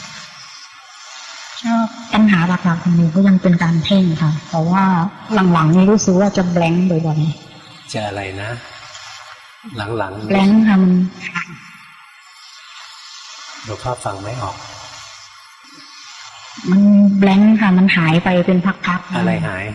ชอบปัญหาหลักๆของหนูก็ยังเป็นการเพ่งค่ะเพราะว่าหลังๆนี่รู้สึกว่าจะแบงค์บ่อยๆจะอะไรนะหลังๆแบงค์ค่ะมันหลวงพ่อฟังไม่ออกมันแบงค์ค่ะมันหายไปเป็นพักๆอะไรหาย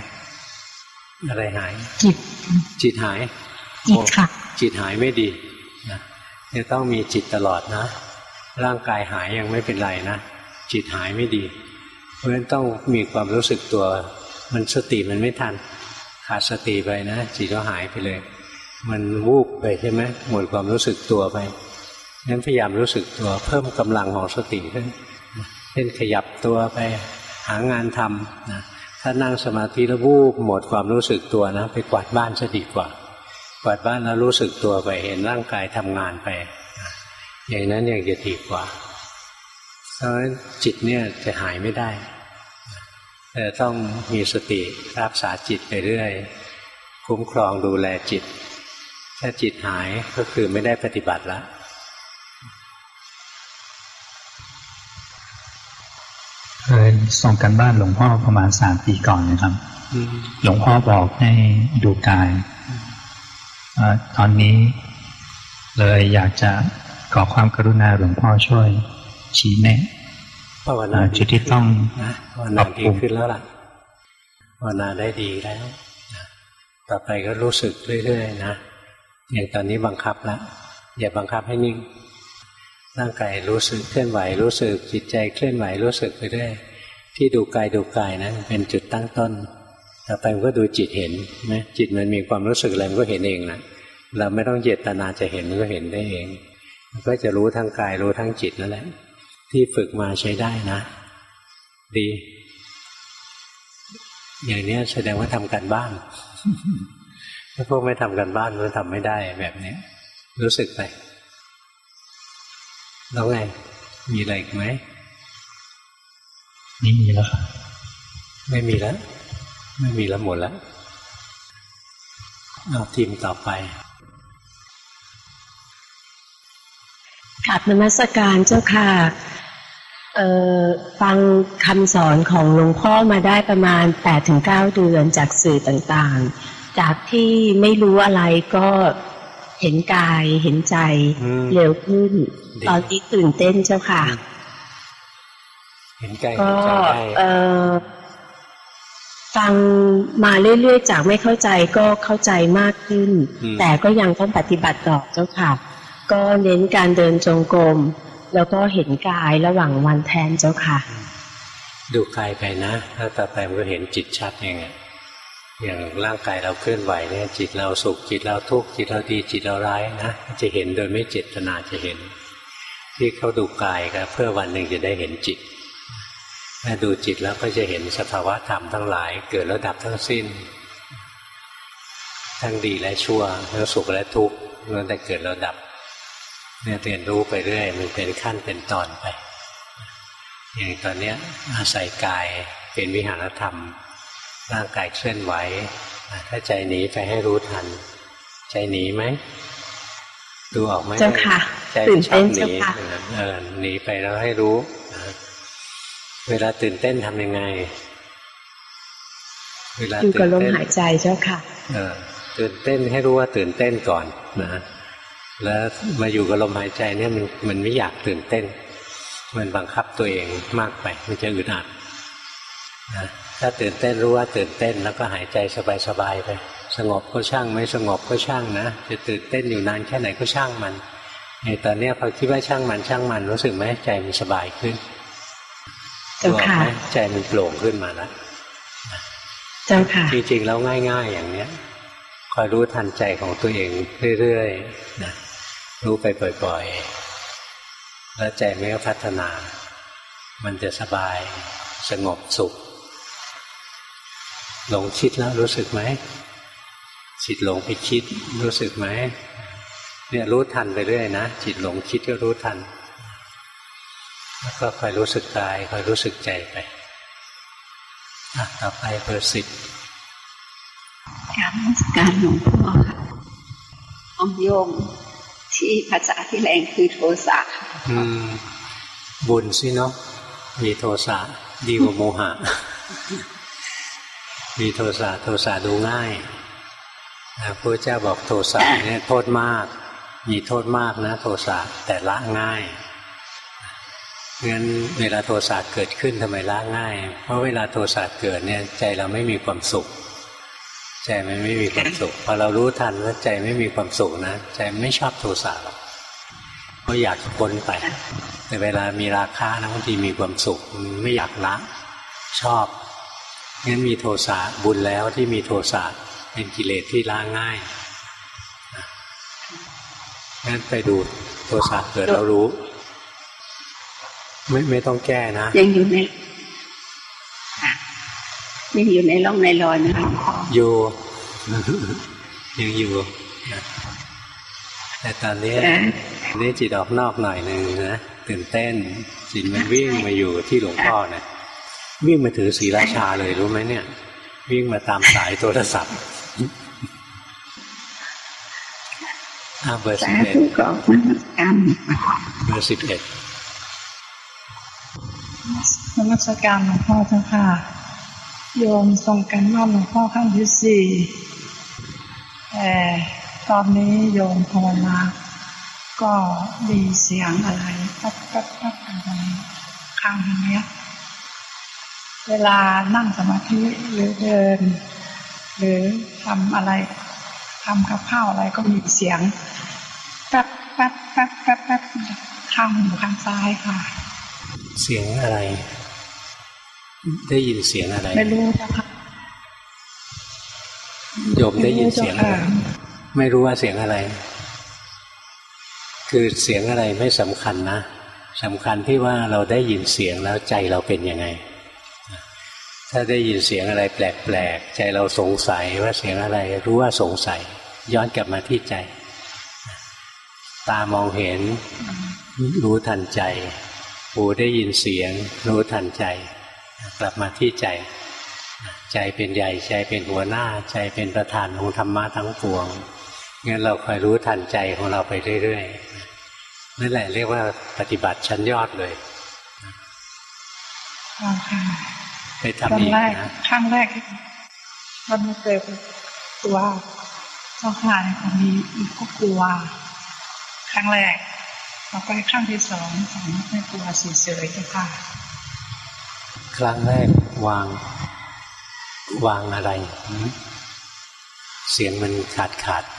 จิตหายจิตค่ะจิตหายไม่ดีนะจะต้องมีจิตตลอดนะร่างกายหายยังไม่เป็นไรนะจิตหายไม่ดีเพราะฉะนั้นต้องมีความรู้สึกตัวมันสติมันไม่ทันขาดสติไปนะจิตก็หายไปเลยมันวูบไปใช่ไหมหมดความรู้สึกตัวไปงั้นพยายามรู้สึกตัวเพิ่มกำลังของสติขึ้นเช่นขยับตัวไปหางานทำนะถ้านั่งสมาธิแล้ววูบหมดความรู้สึกตัวนะไปกวาดบ้านจะดีกว่ากวาดบ้านแล้วรู้สึกตัวไปเห็นร่างกายทำงานไปอย่างนั้นยังจะดีกว่าเพราะฉะนั้นจิตเนี่ยจะหายไม่ได้แต่ต้องมีสติรักษาจิตไปเรื่อยคุ้มครองดูแลจิตถ้าจิตหายก็คือไม่ได้ปฏิบัติแล้วเคยส่งกันบ้านหลวงพ่อประมาณ3 ปีก่อนนะครับหลวงพ่อบอกให้ดูกายตอนนี้เลยอยากจะขอความกรุณาหลวงพ่อช่วยชี้แนะภาวนาจุดที่ต้องภาวนาดีขึ้นแล้วล่ะภาวนาได้ดีแล้วต่อไปก็รู้สึกเรื่อยๆนะอย่างตอนนี้บังคับแล้วอย่าบังคับให้นิ่งร่างกายรู้สึกเคลื่อนไหวรู้สึกจิตใจเคลื่อนไหวรู้สึกไปเรื่อยที่ดูกายนะเป็นจุดตั้งต้นต่อไปมันก็ดูจิตเห็นไหมจิตมันมีความรู้สึกอะไรมันก็เห็นเองนะเราไม่ต้องเจตนาจะเห็นมันก็เห็นได้เองมันก็จะรู้ทั้งกายรู้ทั้งจิตนั่นแหละที่ฝึกมาใช้ได้นะดีอย่างนี้แสดงว่าทำการบ้านถ้าพวกไม่ทำการบ้านก็ทำไม่ได้แบบนี้รู้สึกไปแล้วไงมีอะไรอีกไหมไม่มีแล้วไม่มีแล้วหมดแล้วเอาทีมต่อไปกราบนมัสการเจ้าค่ะฟังคำสอนของหลวงพ่อมาได้ประมาณ 8-9 เดือนจากสื่อต่างๆจากที่ไม่รู้อะไรก็เห็นกายเห็นใจเร็วขึ้นตอนนี้ตื่นเต้นเจ้าค่ะเห็นกายเห็นใจได้ฟังมาเรื่อยๆจากไม่เข้าใจก็เข้าใจมากขึ้นแต่ก็ยังต้องปฏิบัติต่อเจ้าค่ะก็เน้นการเดินจงกรมแล้วก็เห็นกายระหว่างวันแทนเจ้าค่ะดูกายไปนะแล้วต่อไปมันก็เห็นจิตชัดเองอย่างร่างกายเราเคลื่อนไหวเนี่ยจิตเราสุขจิตเราทุกข์จิตเราดีจิตเราร้ายนะจะเห็นโดยไม่เจตนาจะเห็นที่เขาดูกายก็เพื่อวันหนึ่งจะได้เห็นจิตถ้าดูจิตแล้วก็จะเห็นสภาวะธรรมทั้งหลายเกิดแล้วดับทั้งสิ้นทั้งดีและชั่วทั้งสุขและทุกข์ล้วนแต่เกิดแล้วดับเนี่ยเรียนรู้ไปเรื่อยมันเป็นขั้นเป็นตอนไปอย่างตอนนี้อาศัยกายเป็นวิหารธรรมร่างกายเคลื่อนไหวถ้าใจหนีไปให้รู้ทันใจหนีไหมดูออกไหมเจ้าค่ะใจชอบหนีหนีไปแล้วให้รู้เวลาตื่นเต้นทำยังไงเวลาอยู่กับลมหายใจเจ้าค่ะตื่นเต้นให้รู้ว่าตื่นเต้นก่อนนะแล้วมาอยู่กับลมหายใจเนี่ยมันไม่อยากตื่นเต้นมันบังคับตัวเองมากไปมันจะอึดอัดนะถ้าตื่นเต้นรู้ว่าตื่นเต้นแล้วก็หายใจสบายๆไปสงบก็ช่างไม่สงบก็ช่างนะจะตื่นเต้นอยู่นานแค่ไหนก็ช่างมันในตอนนี้พอคิดว่าช่างมันรู้สึกไหมใจมันสบายขึ้นเจ้าค่ะใจมันโปร่งขึ้นมาแล้วเจ้าค่ะจริงๆแล้วง่ายๆอย่างเนี้ยคอยรู้ทันใจของตัวเองเรื่อยๆนะรู้ไปบ่อยๆแล้วใจมันก็พัฒนามันจะสบายสงบสุขหลงคิดแล้วรู้สึกไหมจิตหลงไปคิดรู้สึกไหมเนี่ยรู้ทันไปเรื่อยนะจิตหลงคิดก็รู้ทันแล้วก็คอยรู้สึกกายคอยรู้สึกใจไปต่อไปเบอร์10 การหลวงพ่อค่ะของโยมที่ภาษาที่แรงคือโทสะบุญสิเนาะมีโทสะดีกว่าโมหะมีโทสะดูง่ายพระพุทธเจ้าบอกโทสะเนี่ยโทษมากมีโทษมากนะโทสะแต่ละง่ายงั้นเวลาโทสะเกิดขึ้นทำไมละง่ายเพราะเวลาโทสะเกิดเนี่ยใจเราไม่มีความสุขใจมันไม่มีความสุขพอเรารู้ทันว่าใจไม่มีความสุขนะใจไม่ชอบโทสะหรอกก็อยากพ้นไปแต่เวลามีราคะนะบางทีมีความสุขไม่อยากละชอบงั้นมีโทสะบุญแล้วที่มีโทสะเป็นกิเลสที่ละง่ายงั้นไปดูโทสะเกิดเรารู้ไม่ต้องแก้นะยังอยู่ในร่องในรอยนะคะอยู่ยังอยู่แต่ตอนนี้จิตออกนอกหน่อยนึงนะตื่นเต้นจิตมันวิ่งมาอยู่ที่หลวงพ่อเนี่ยวิ่งมาถือศรีราชาเลยรู้ไหมเนี่ยวิ่งมาตามสายโทรศัพท์เบอร์11เบอร์11 นมัสการหลวงพ่อเจ้าค่ะโยมส่งกันบ้านหลวงพ่อขั้นที่4ตอนนี้โยมภาวนาก็มีเสียงอะไรปั๊บอะไรข้างนี้เวลานั่งสมาธิหรือเดินหรือทำอะไรทำกับข้าวอะไรก็มีเสียงแป๊บข้างหูข้างซ้ายค่ะเสียงอะไรได้ยินเสียงอะไรไม่รู้จ้ะค่ะโยมได้ยินเสียงอะไรไม่รู้ว่าเสียงอะไรคือเสียงอะไรไม่สำคัญนะสำคัญที่ว่าเราได้ยินเสียงแล้วใจเราเป็นยังไงถ้าได้ยินเสียงอะไรแปลกๆใจเราสงสัยว่าเสียงอะไรรู้ว่าสงสัยย้อนกลับมาที่ใจตามองเห็นรู้ทันใจหูได้ยินเสียงรู้ทันใจกลับมาที่ใจใจเป็นใหญ่ใจเป็นหัวหน้าใจเป็นประธานของธรรมะทั้งปวงงั้นเราคอยรู้ทันใจของเราไปเรื่อยๆนั่นแหละเรียกว่าปฏิบัติชั้นยอดเลยไปทำอีกนะครั้งแรกมันไม่เคยกลัวเจ้าค่ะคนนี้ก็กลัวครั้งแรกต่อไปครั้งที่สองไม่กลัวเฉยๆเจ้าค่ะครั้งแรกวางอะไรเสียงมันขาดไป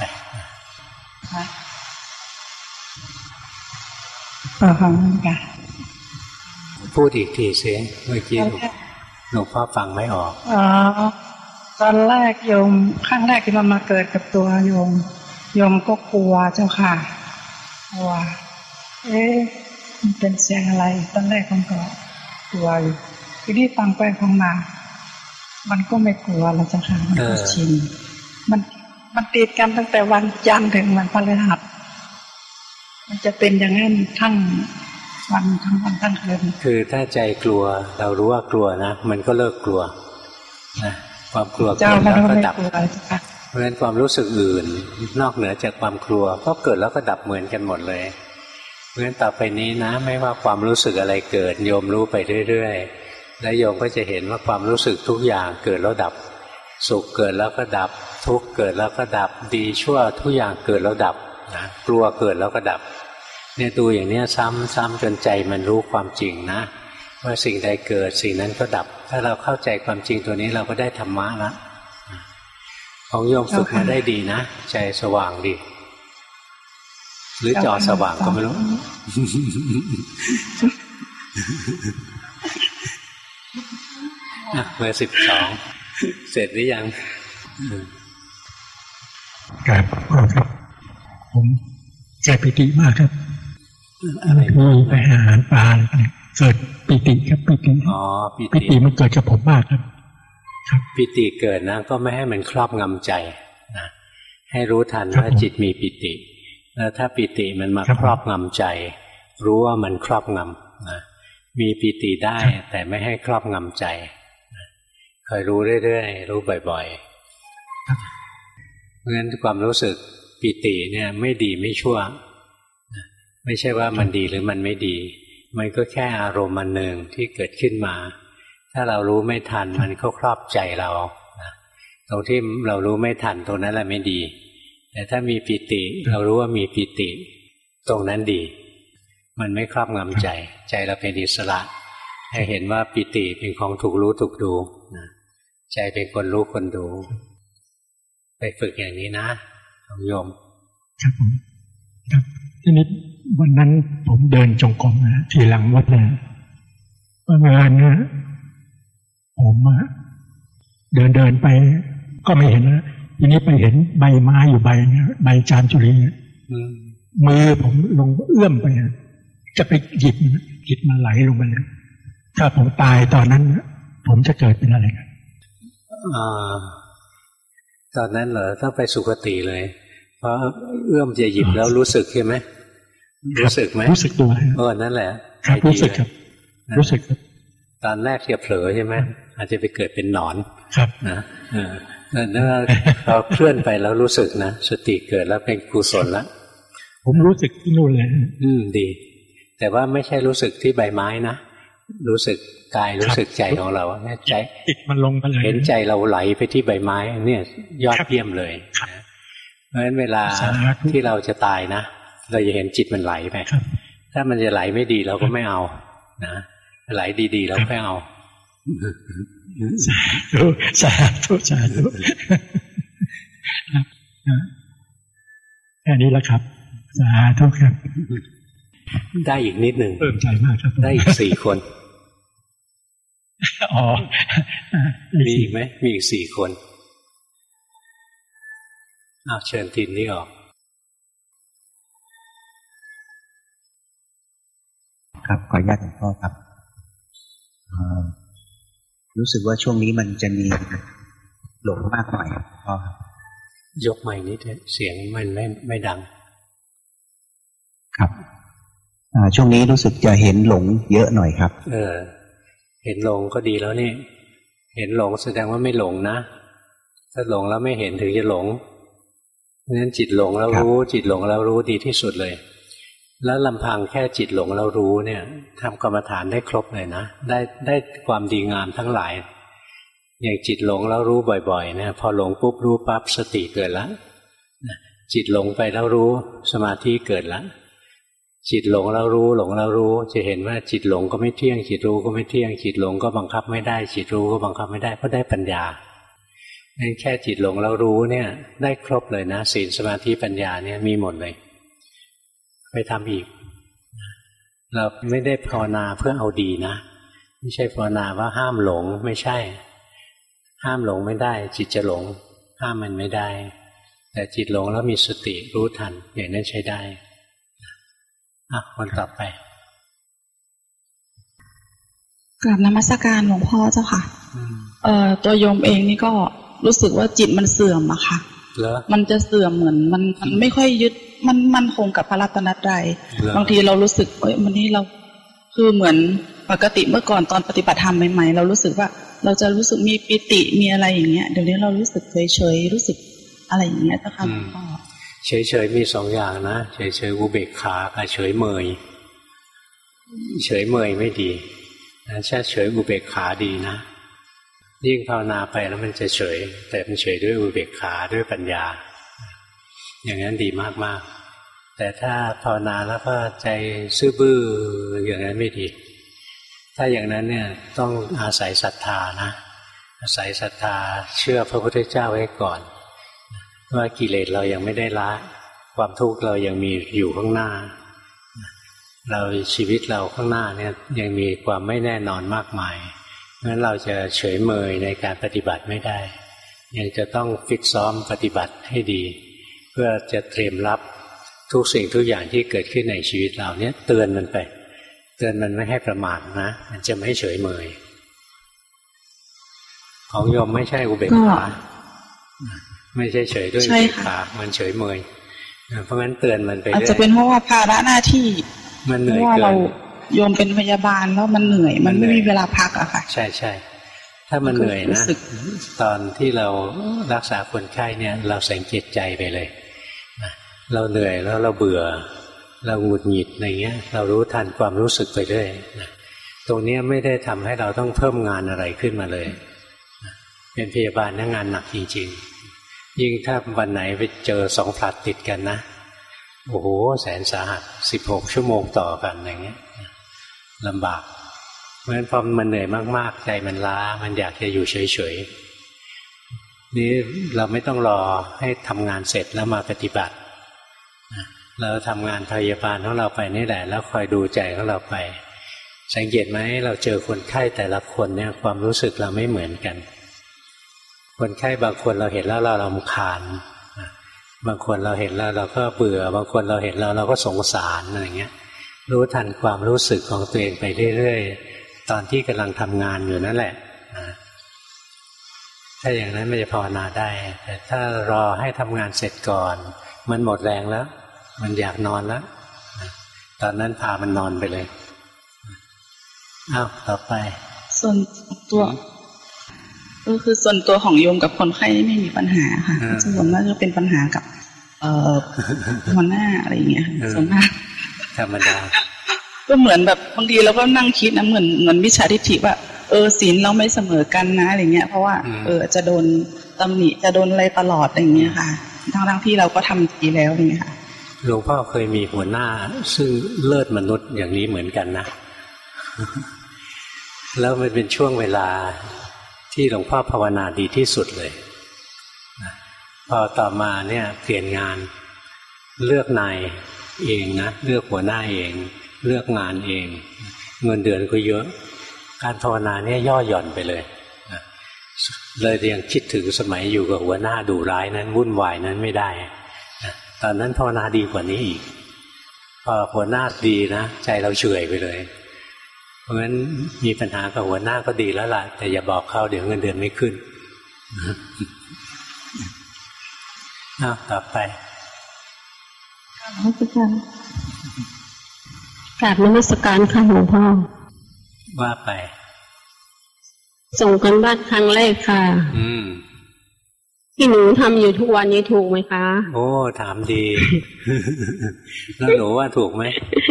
พูดอีกทีเสียงเมื่อกี้หลวงพ่อฟังไม่ออกตอนแรกโยมครั้งแรกที่มันมาเกิดกับตัวโยมก็กลัวเจ้าค่ะกลัวมันเป็นเสียงอะไรตอนแรกผมก็กลัวอยู่ทีนี้ฟังไปฟังมามันก็ไม่กลัวแล้วเจ้าค่ะมันก็ชินมันติดกันตั้งแต่วันจันทร์ถึงวันพฤหัสมันจะเป็นอย่างนั้นทั้งวันทั้งวันทั้งคืนคือถ้าใจกลัวเรารู้ว่ากลัวนะมันก็เลิกกลัวนะความกลัวเกิดแล้วก็ดับเพราะฉะนั้นความรู้สึกอื่นนอกเหนือจากความกลัวก็เกิดแล้วก็ดับเหมือนกันหมดเลยเพราะฉะนั้นต่อไปนี้นะไม่ว่าความรู้สึกอะไรเกิดโยมรู้ไปเรื่อยๆแล้วโยมก็จะเห็นว่าความรู้สึกทุกอย่างเกิดแล้วดับสุขเกิดแล้วก็ดับทุกข์เกิดแล้วก็ดับดีชั่วทุกอย่างเกิดแล้วดับนะกลัวเกิดแล้วก็ดับเนี่ยดูอย่างนี้ซ้ำจนใจมันรู้ความจริงนะว่าสิ่งใดเกิดสิ่งนั้นก็ดับถ้าเราเข้าใจความจริงตัวนี้เราก็ได้ธรรมะละของโยมฝึกมาได้ดีนะใจสว่างดีหรือจอสว่างก็ไม่รู้เบอร์12เสร็จหรือยังครับครับผมใจปิติมากครับอะไรมีไปอาหารปลาเกิดปิติครับปิติปิติมันเกิดกับผมมากครับปิติเกิดนะก็ไม่ให้มันครอบงำใจนะให้รู้ทันว่าจิตมีปิติแล้วถ้าปิติมันมาครอบงำใจรู้ว่ามันครอบงำนะมีปิติได้แต่ไม่ให้ครอบงำใจคอยรู้เรื่อยๆรู้บ่อยๆเพราะฉะนั้นความรู้สึกปิติเนี่ยไม่ดีไม่ชั่วไม่ใช่ว่ามันดีหรือมันไม่ดีมันก็แค่อารมณ์อันหนึ่งที่เกิดขึ้นมาถ้าเรารู้ไม่ทันมันก็ครอบใจเราตรงที่เรารู้ไม่ทันตรงนั้นแหละไม่ดีแต่ถ้ามีปิติเรารู้ว่ามีปิติตรงนั้นดีมันไม่ครอบงำใจใจเราเป็นอิสระให้เห็นว่าปิติเป็นของถูกรู้ถูกดูใจเป็นคนรู้คนดูไปฝึกอย่างนี้นะโยมครับผมครับทีนี้วันนั้นผมเดินจงกรมนะที่หลังวัดนะประมาณนะผมเดินไปก็ไม่เห็นนะทีนี้ไปเห็นใบไม้อยู่ใบนะใบจามจุลีมือผมลงเอื้อมไปจะไปหยิบมันไหลลงไปเลยถ้าผมตายตอนนั้นผมจะเกิดเป็นอะไรกันตอนนั้นเหรอต้องไปสุคติเลยเพราะเอื้อมจะหยิบแล้วรู้สึกใช่ไหมรู้สึกไหมรู้สึกตัวนั่นแหละครับรู้สึกครับรู้สึกครับตอนแรกจะเผลอใช่ไหมอาจจะไปเกิดเป็นหนอนครับนะแล้วเราเคลื่อนไปแล้วรู้สึกนะสติเกิดแล้วเป็นกุศลแล้วผมรู้สึกที่นู่นเลยดีแต่ว่าไม่ใช่รู้สึกที่ใบไม้นะรู้สึกกายรู้สึกใจของเราใจติดมันลงไปเลยเห็นใจเราไหลไปที่ใบไม้เนี่ยยอดเยี่ยมเลยเพราะฉะนั้นเวลาที่เราจะตายนะเราจะเห็นจิตมันไหลไปถ้ามันจะไหลไม่ดีเราก็ไม่เอานะไหลดีๆเราไม่เอาสาธุแค่นี้แล้วครับสาธุครับได้อีกนิดหนึ่งเพิ่มใจมากครับได้อีก4 คนมีอีกไหมมีอีก4 คนเชิญทินนี่ออกครับขออนุญาตหลวงพ่อครับรู้สึกว่าช่วงนี้มันจะมีหลงมากหน่อยพ่อครับยกใหม่นิดเสียงมันไม่ดังครับช่วงนี้รู้สึกจะเห็นหลงเยอะหน่อยครับเห็นหลงก็ดีแล้วนี่เห็นหลงแสดงว่าไม่หลงนะถ้าหลงแล้วไม่เห็นถึงจะหลงเพราะฉะนั้นจิตหลงแล้วรู้จิตหลงแล้วรู้ดีที่สุดเลยแล้วลำพังแค่จิตหลงแล้วรู้เนี่ยทำกรรมฐานได้ครบเลยนะได้ความดีงามทั้งหลายอย่างจิตหลงแล้วรู้บ่อยๆเนี่ยพอหลงปุ๊บรู้ปั๊บสติเกิดแล้วจิตหลงไปแล้วรู้สมาธิเกิดแล้วจิตหลงแล้วรู้หลงแล้วรู้จะเห็นว่าจิตหลงก็ไม่เที่ยงจิตรู้ก็ไม่เที่ยงจิตหลงก็บังคับไม่ได้จิตรู้ก็บังคับไม่ได้เพราะได้ปัญญานั่นแค่จิตหลงแล้วรู้เนี่ยได้ครบเลยนะศีลสมาธิปัญญาเนี่ยมีหมดเลยไปทำอีกเราไม่ได้ภาวนาเพื่อเอาดีนะไม่ใช่ภาวนาว่าห้ามหลงไม่ใช่ห้ามหลงไม่ได้จิตจะหลงห้ามมันไม่ได้แต่จิตหลงแล้วมีสติรู้ทันอย่างนั้นใช้ได้คนต่อไปกราบนมัสการหลวงพ่อเจ้าค่ะตัวโยมเองนี่ก็รู้สึกว่าจิตมันเสื่อมอะค่ะมันจะเสื่อมเหมือนมันไม่ค่อยยึดมันคงกับพระรัตนตรัยบางทีเรารู้สึกวันนี้เราคือเหมือนปกติเมื่อก่อนตอนปฏิบัติธรรมใหม่ๆเรารู้สึกว่าเราจะรู้สึกมีปิติมีอะไรอย่างเงี้ยเดี๋ยวนี้เรารู้สึกเฉยๆรู้สึกอะไรอย่างเงี้ยเจ้าค่ะหลวงพ่อเฉยๆมีสองอย่างนะเฉยๆอุเบกขากับเฉยเมยเฉยเมยไม่ดีนะถ้าเฉยอุเบกขาดีนะยิ่งภาวนาไปแล้วมันจะเฉยแต่มันเฉยด้วยอุเบกขาด้วยปัญญาอย่างนั้นดีมากๆแต่ถ้าภาวนาแล้วก็ใจซื่อบื้ออย่างนั้นไม่ดีถ้าอย่างนั้นเนี่ยต้องอาศัยศรัทธานะอาศัยศรัทธาเชื่อพระพุทธเจ้าไว้ก่อนว่ากิเลสเรายังไม่ได้ละความทุกข์เรายังมีอยู่ข้างหน้าเราชีวิตเราข้างหน้าเนี่ยยังมีความไม่แน่นอนมากมายงั้นเราจะเฉยเมยในการปฏิบัติไม่ได้ยังจะต้องฟิตซ้อมปฏิบัติให้ดีเพื่อจะเตรียมรับทุกสิ่งทุกอย่างที่เกิดขึ้นในชีวิตเราเนี่ยเตือนมันไปเตือนมันไม่ให้ประมาทนะมันจะไม่เฉยเมยของโยมไม่ใช่อุเบกขาไม่ใช่เฉยด้วยอุเบกขามันเฉยเมยเพราะงั้นเตือนมันไปอาจจะเป็นเพราะว่าภาระหน้าที่มันเหนื่อยเกินเราโยมเป็นพยาบาลแล้วมันเหนื่อยมันไม่มีเวลาพักอะค่ะใช่ใช่ถ้ามันเหนื่อยนะตอนที่เรารักษาคนไข้เนี่ยเราสังเกตใจไปเลยเราเหนื่อยแล้วเราเบื่อเราหงุดหงิดอะไรเงี้ยเรารู้ทันความรู้สึกไปเรื่อยตรงนี้ไม่ได้ทำให้เราต้องเพิ่มงานอะไรขึ้นมาเลยเป็นพยาบาลนะงานหนักจริงๆยิ่งถ้าวันไหนไปเจอ2 ผลัดติดกันนะโอ้โหแสนสาหัส16 ชั่วโมงต่อกันอย่างเงี้ยลำบากเพราะฉะนั้นพอมันเหนื่อยมากๆใจมันล้ามันอยากจะอยู่เฉยๆนี่เราไม่ต้องรอให้ทำงานเสร็จแล้วมาปฏิบัติเราทำงานพยาบาลของเราไปนี่แหละแล้วคอยดูใจของเราไปสังเกตไหมเราเจอคนไข้แต่ละคนเนี่ยความรู้สึกเราไม่เหมือนกันคนไข้บางคนเราเห็นแล้วเรารำคาญบางคนเราเห็นแล้วเราก็เบื่อบางคนเราเห็นแล้วเราก็สงสารอะไรเงี้ยรู้ทันความรู้สึกของตัวเองไปเรื่อยๆตอนที่กำลังทำงานอยู่นั่นแหละถ้าอย่างนั้นไม่จะภาวนาได้แต่ถ้ารอให้ทำงานเสร็จก่อนมันหมดแรงแล้วมันอยากนอนแล้วตอนนั้นพามันนอนไปเลยอ้าวต่อไปส่วนตัวก็คือส่วนตัวของโยมกับคนไข้ไม่มีปัญหาค่ะส่วนมากจะเป็นปัญหากับหัวหน้าอะไรอย่างเงี้ยส่วนมากธรรมดาก็เหมือนแบบบางทีเราก็นั่งคิดนะเหมือนมิจฉาทิฏฐิว่าศีลเราไม่เสมอกันนะอะไรเงี้ยเพราะว่าจะโดนตำหนิจะโดนอะไรตลอดอะไรเงี้ยค่ะทั้งที่เราก็ทำดีแล้วอย่างเงี้ยค่ะหลวงพ่อเคยมีหัวหน้าซึ่งเลิศมนุษย์อย่างนี้เหมือนกันนะแล้วมันเป็นช่วงเวลาที่หลวงพ่อภาวนาดีที่สุดเลยพอต่อมาเนี่ยเปลี่ยนงานเลือกนายเองนะเลือกหัวหน้าเองเลือกงานเองเงินเดือนก็เยอะการภาวนาเนี่ยย่อหย่อนไปเลยเลยยังคิดถึงสมัยอยู่กับหัวหน้าดุร้ายนั้นวุ่นวายนั้นไม่ได้ตอนนั้นภาวนาดีกว่านี้อีกพอหัวหน้าดีนะใจเราเฉยไปเลยเพราะงั้นมีปัญหากับหัวหน้าก็ดีแล้วล่ะแต่อย่าบอกเขาเดี๋ยวเงินเดือนไม่ขึ้นต่อไปกราบนมัสการค่ะหลวงพ่อว่าไปส่งกันบ้านครั้งแรกค่ะที่หนูทำอยู่ทุกวันนี้ถูกไหมคะโอ้ถามดีแล้วหนูว่าถูกไหม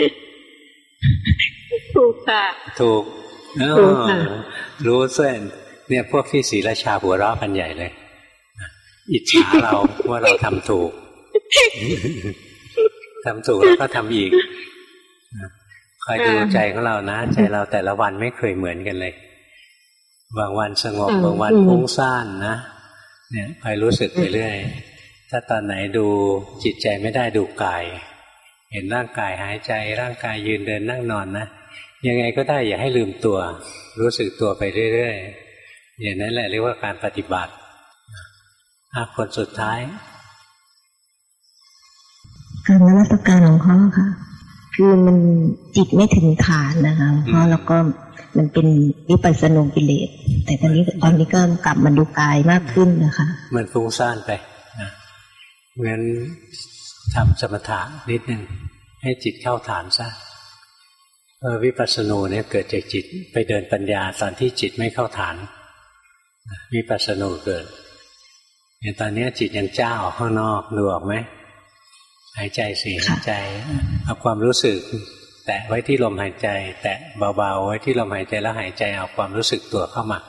ถูกค่ะถูกรู้เส้นเนี่ยพวกที่ศรีราชาหัวเราะกันใหญ่เลยอิจฉาเราว่าเราทำถูกทำถูกแล้วก็ทำอีกคอยดูใจของเรานะใจเราแต่ละวันไม่เคยเหมือนกันเลยบางวันสงบบางวันฟุ้งซ่านนะเนี่ยคอยรู้สึกไปเรื่อยถ้าตอนไหนดูจิตใจไม่ได้ดูกายเห็นร่างกายหายใจร่างกายยืนเดินนั่งนอนนะยังไงก็ได้อย่าให้ลืมตัวรู้สึกตัวไปเรื่อยๆอย่างนั้นแหละเรียกว่าการปฏิบัติคนสุดท้ายการนมัสการหลวงพ่อค่ะคือมันจิตไม่ถึงฐานนะคะเพราะแล้วก็มันเป็นวิปัสสนูกิเลสแต่ตอนนี้ก็กลับมาดูกายมากขึ้นนะคะมันฟุ้งซ่านไปนะงั้นทำสมถะนิดนึงให้จิตเข้าฐานซะวิปัสสนูเนี่ยเกิดจากจิตไปเดินปัญญาตอนที่จิตไม่เข้าฐานวิปัสสนูเกิดอย่างตอนนี้จิตยังเจ้าข้างนอกดูออกไหมหายใจสิหายใจเอาความรู้สึกแตะไว้ที่ลมหายใจแตะเบาๆไว้ที่ลมหายใจแล้วหายใจเอาความรู้สึกตัวเข้ามา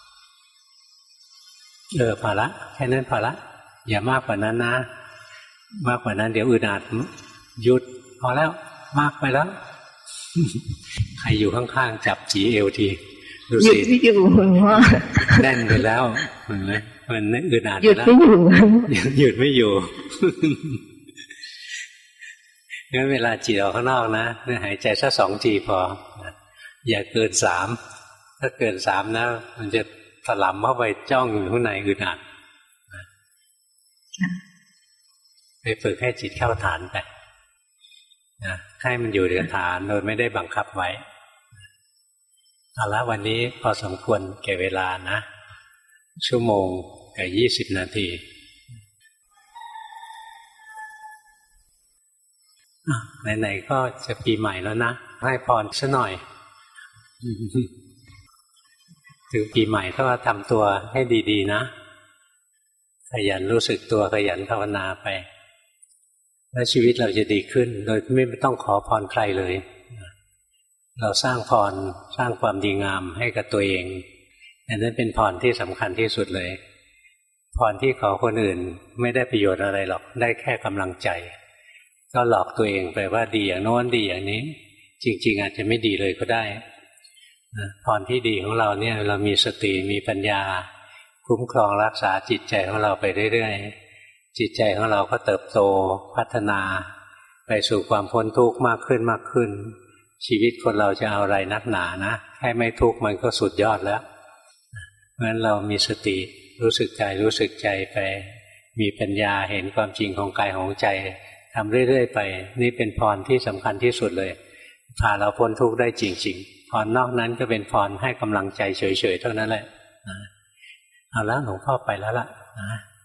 พอละแค่นั้นพอละอย่ามากกว่านั้นนะมากกว่านั้นเดี๋ยวอึดอัดหยุดพอแล้วมากไปแล้วใครอยู่ข้างๆจับจีเอวทีดูสิหยุดไม่อยู่ว่าแน่นไปแล้วเห็นไหมมันอึดอัดหยุดไม่อยู่หยุดไม่อยู่งั้นเวลาจิตออกข้างนอกนะหายใจสัก2 ทีพออย่าเกิน3ถ้าเกิน3นะมันจะถลำเข้าไปจ้องอยู่ข้างในอึดอัดไปฝึกให้จิตเข้าฐานไปให้มันอยู่ในฐานโดยไม่ได้บังคับไว้เอาละวันนี้พอสมควรแก่เวลานะชั่วโมงกับ20 นาทีไหนๆก็จะปีใหม่แล้วนะให้พรซะหน่อยถึงปีใหม่ก็ทำตัวให้ดีๆนะขยันรู้สึกตัวขยันภาวนาไปแล้วชีวิตเราจะดีขึ้นโดยไม่ต้องขอพรใครเลยเราสร้างพรสร้างความดีงามให้กับตัวเองอันนั้นเป็นพรที่สำคัญที่สุดเลยพรที่ขอคนอื่นไม่ได้ประโยชน์อะไรหรอกได้แค่กำลังใจก็หลอกตัวเองไปว่าดีอย่างโน้นดีอย่างนี้จริงๆอาจจะไม่ดีเลยก็ได้พรที่ดีของเราเนี่ยเรามีสติมีปัญญาคุ้มครองรักษาจิตใจของเราไปเรื่อยๆจิตใจของเราก็เติบโตพัฒนาไปสู่ความพ้นทุกข์มากขึ้นมากขึ้นชีวิตคนเราจะเอาอะไรนักหนานะแค่ไม่ทุกข์มันก็สุดยอดแล้วเพราะฉะนั้นเรามีสติรู้สึกกายรู้สึกใจไปมีปัญญาเห็นความจริงของกายของใจทำเรื่อยๆไปนี่เป็นพรที่สำคัญที่สุดเลยพาเราพ้นทุกข์ได้จริงๆพรนอกนั้นก็เป็นพรให้กำลังใจเฉยๆเท่านั้นแหละเอาละหลวงพ่อไปแล้วล่ะนะ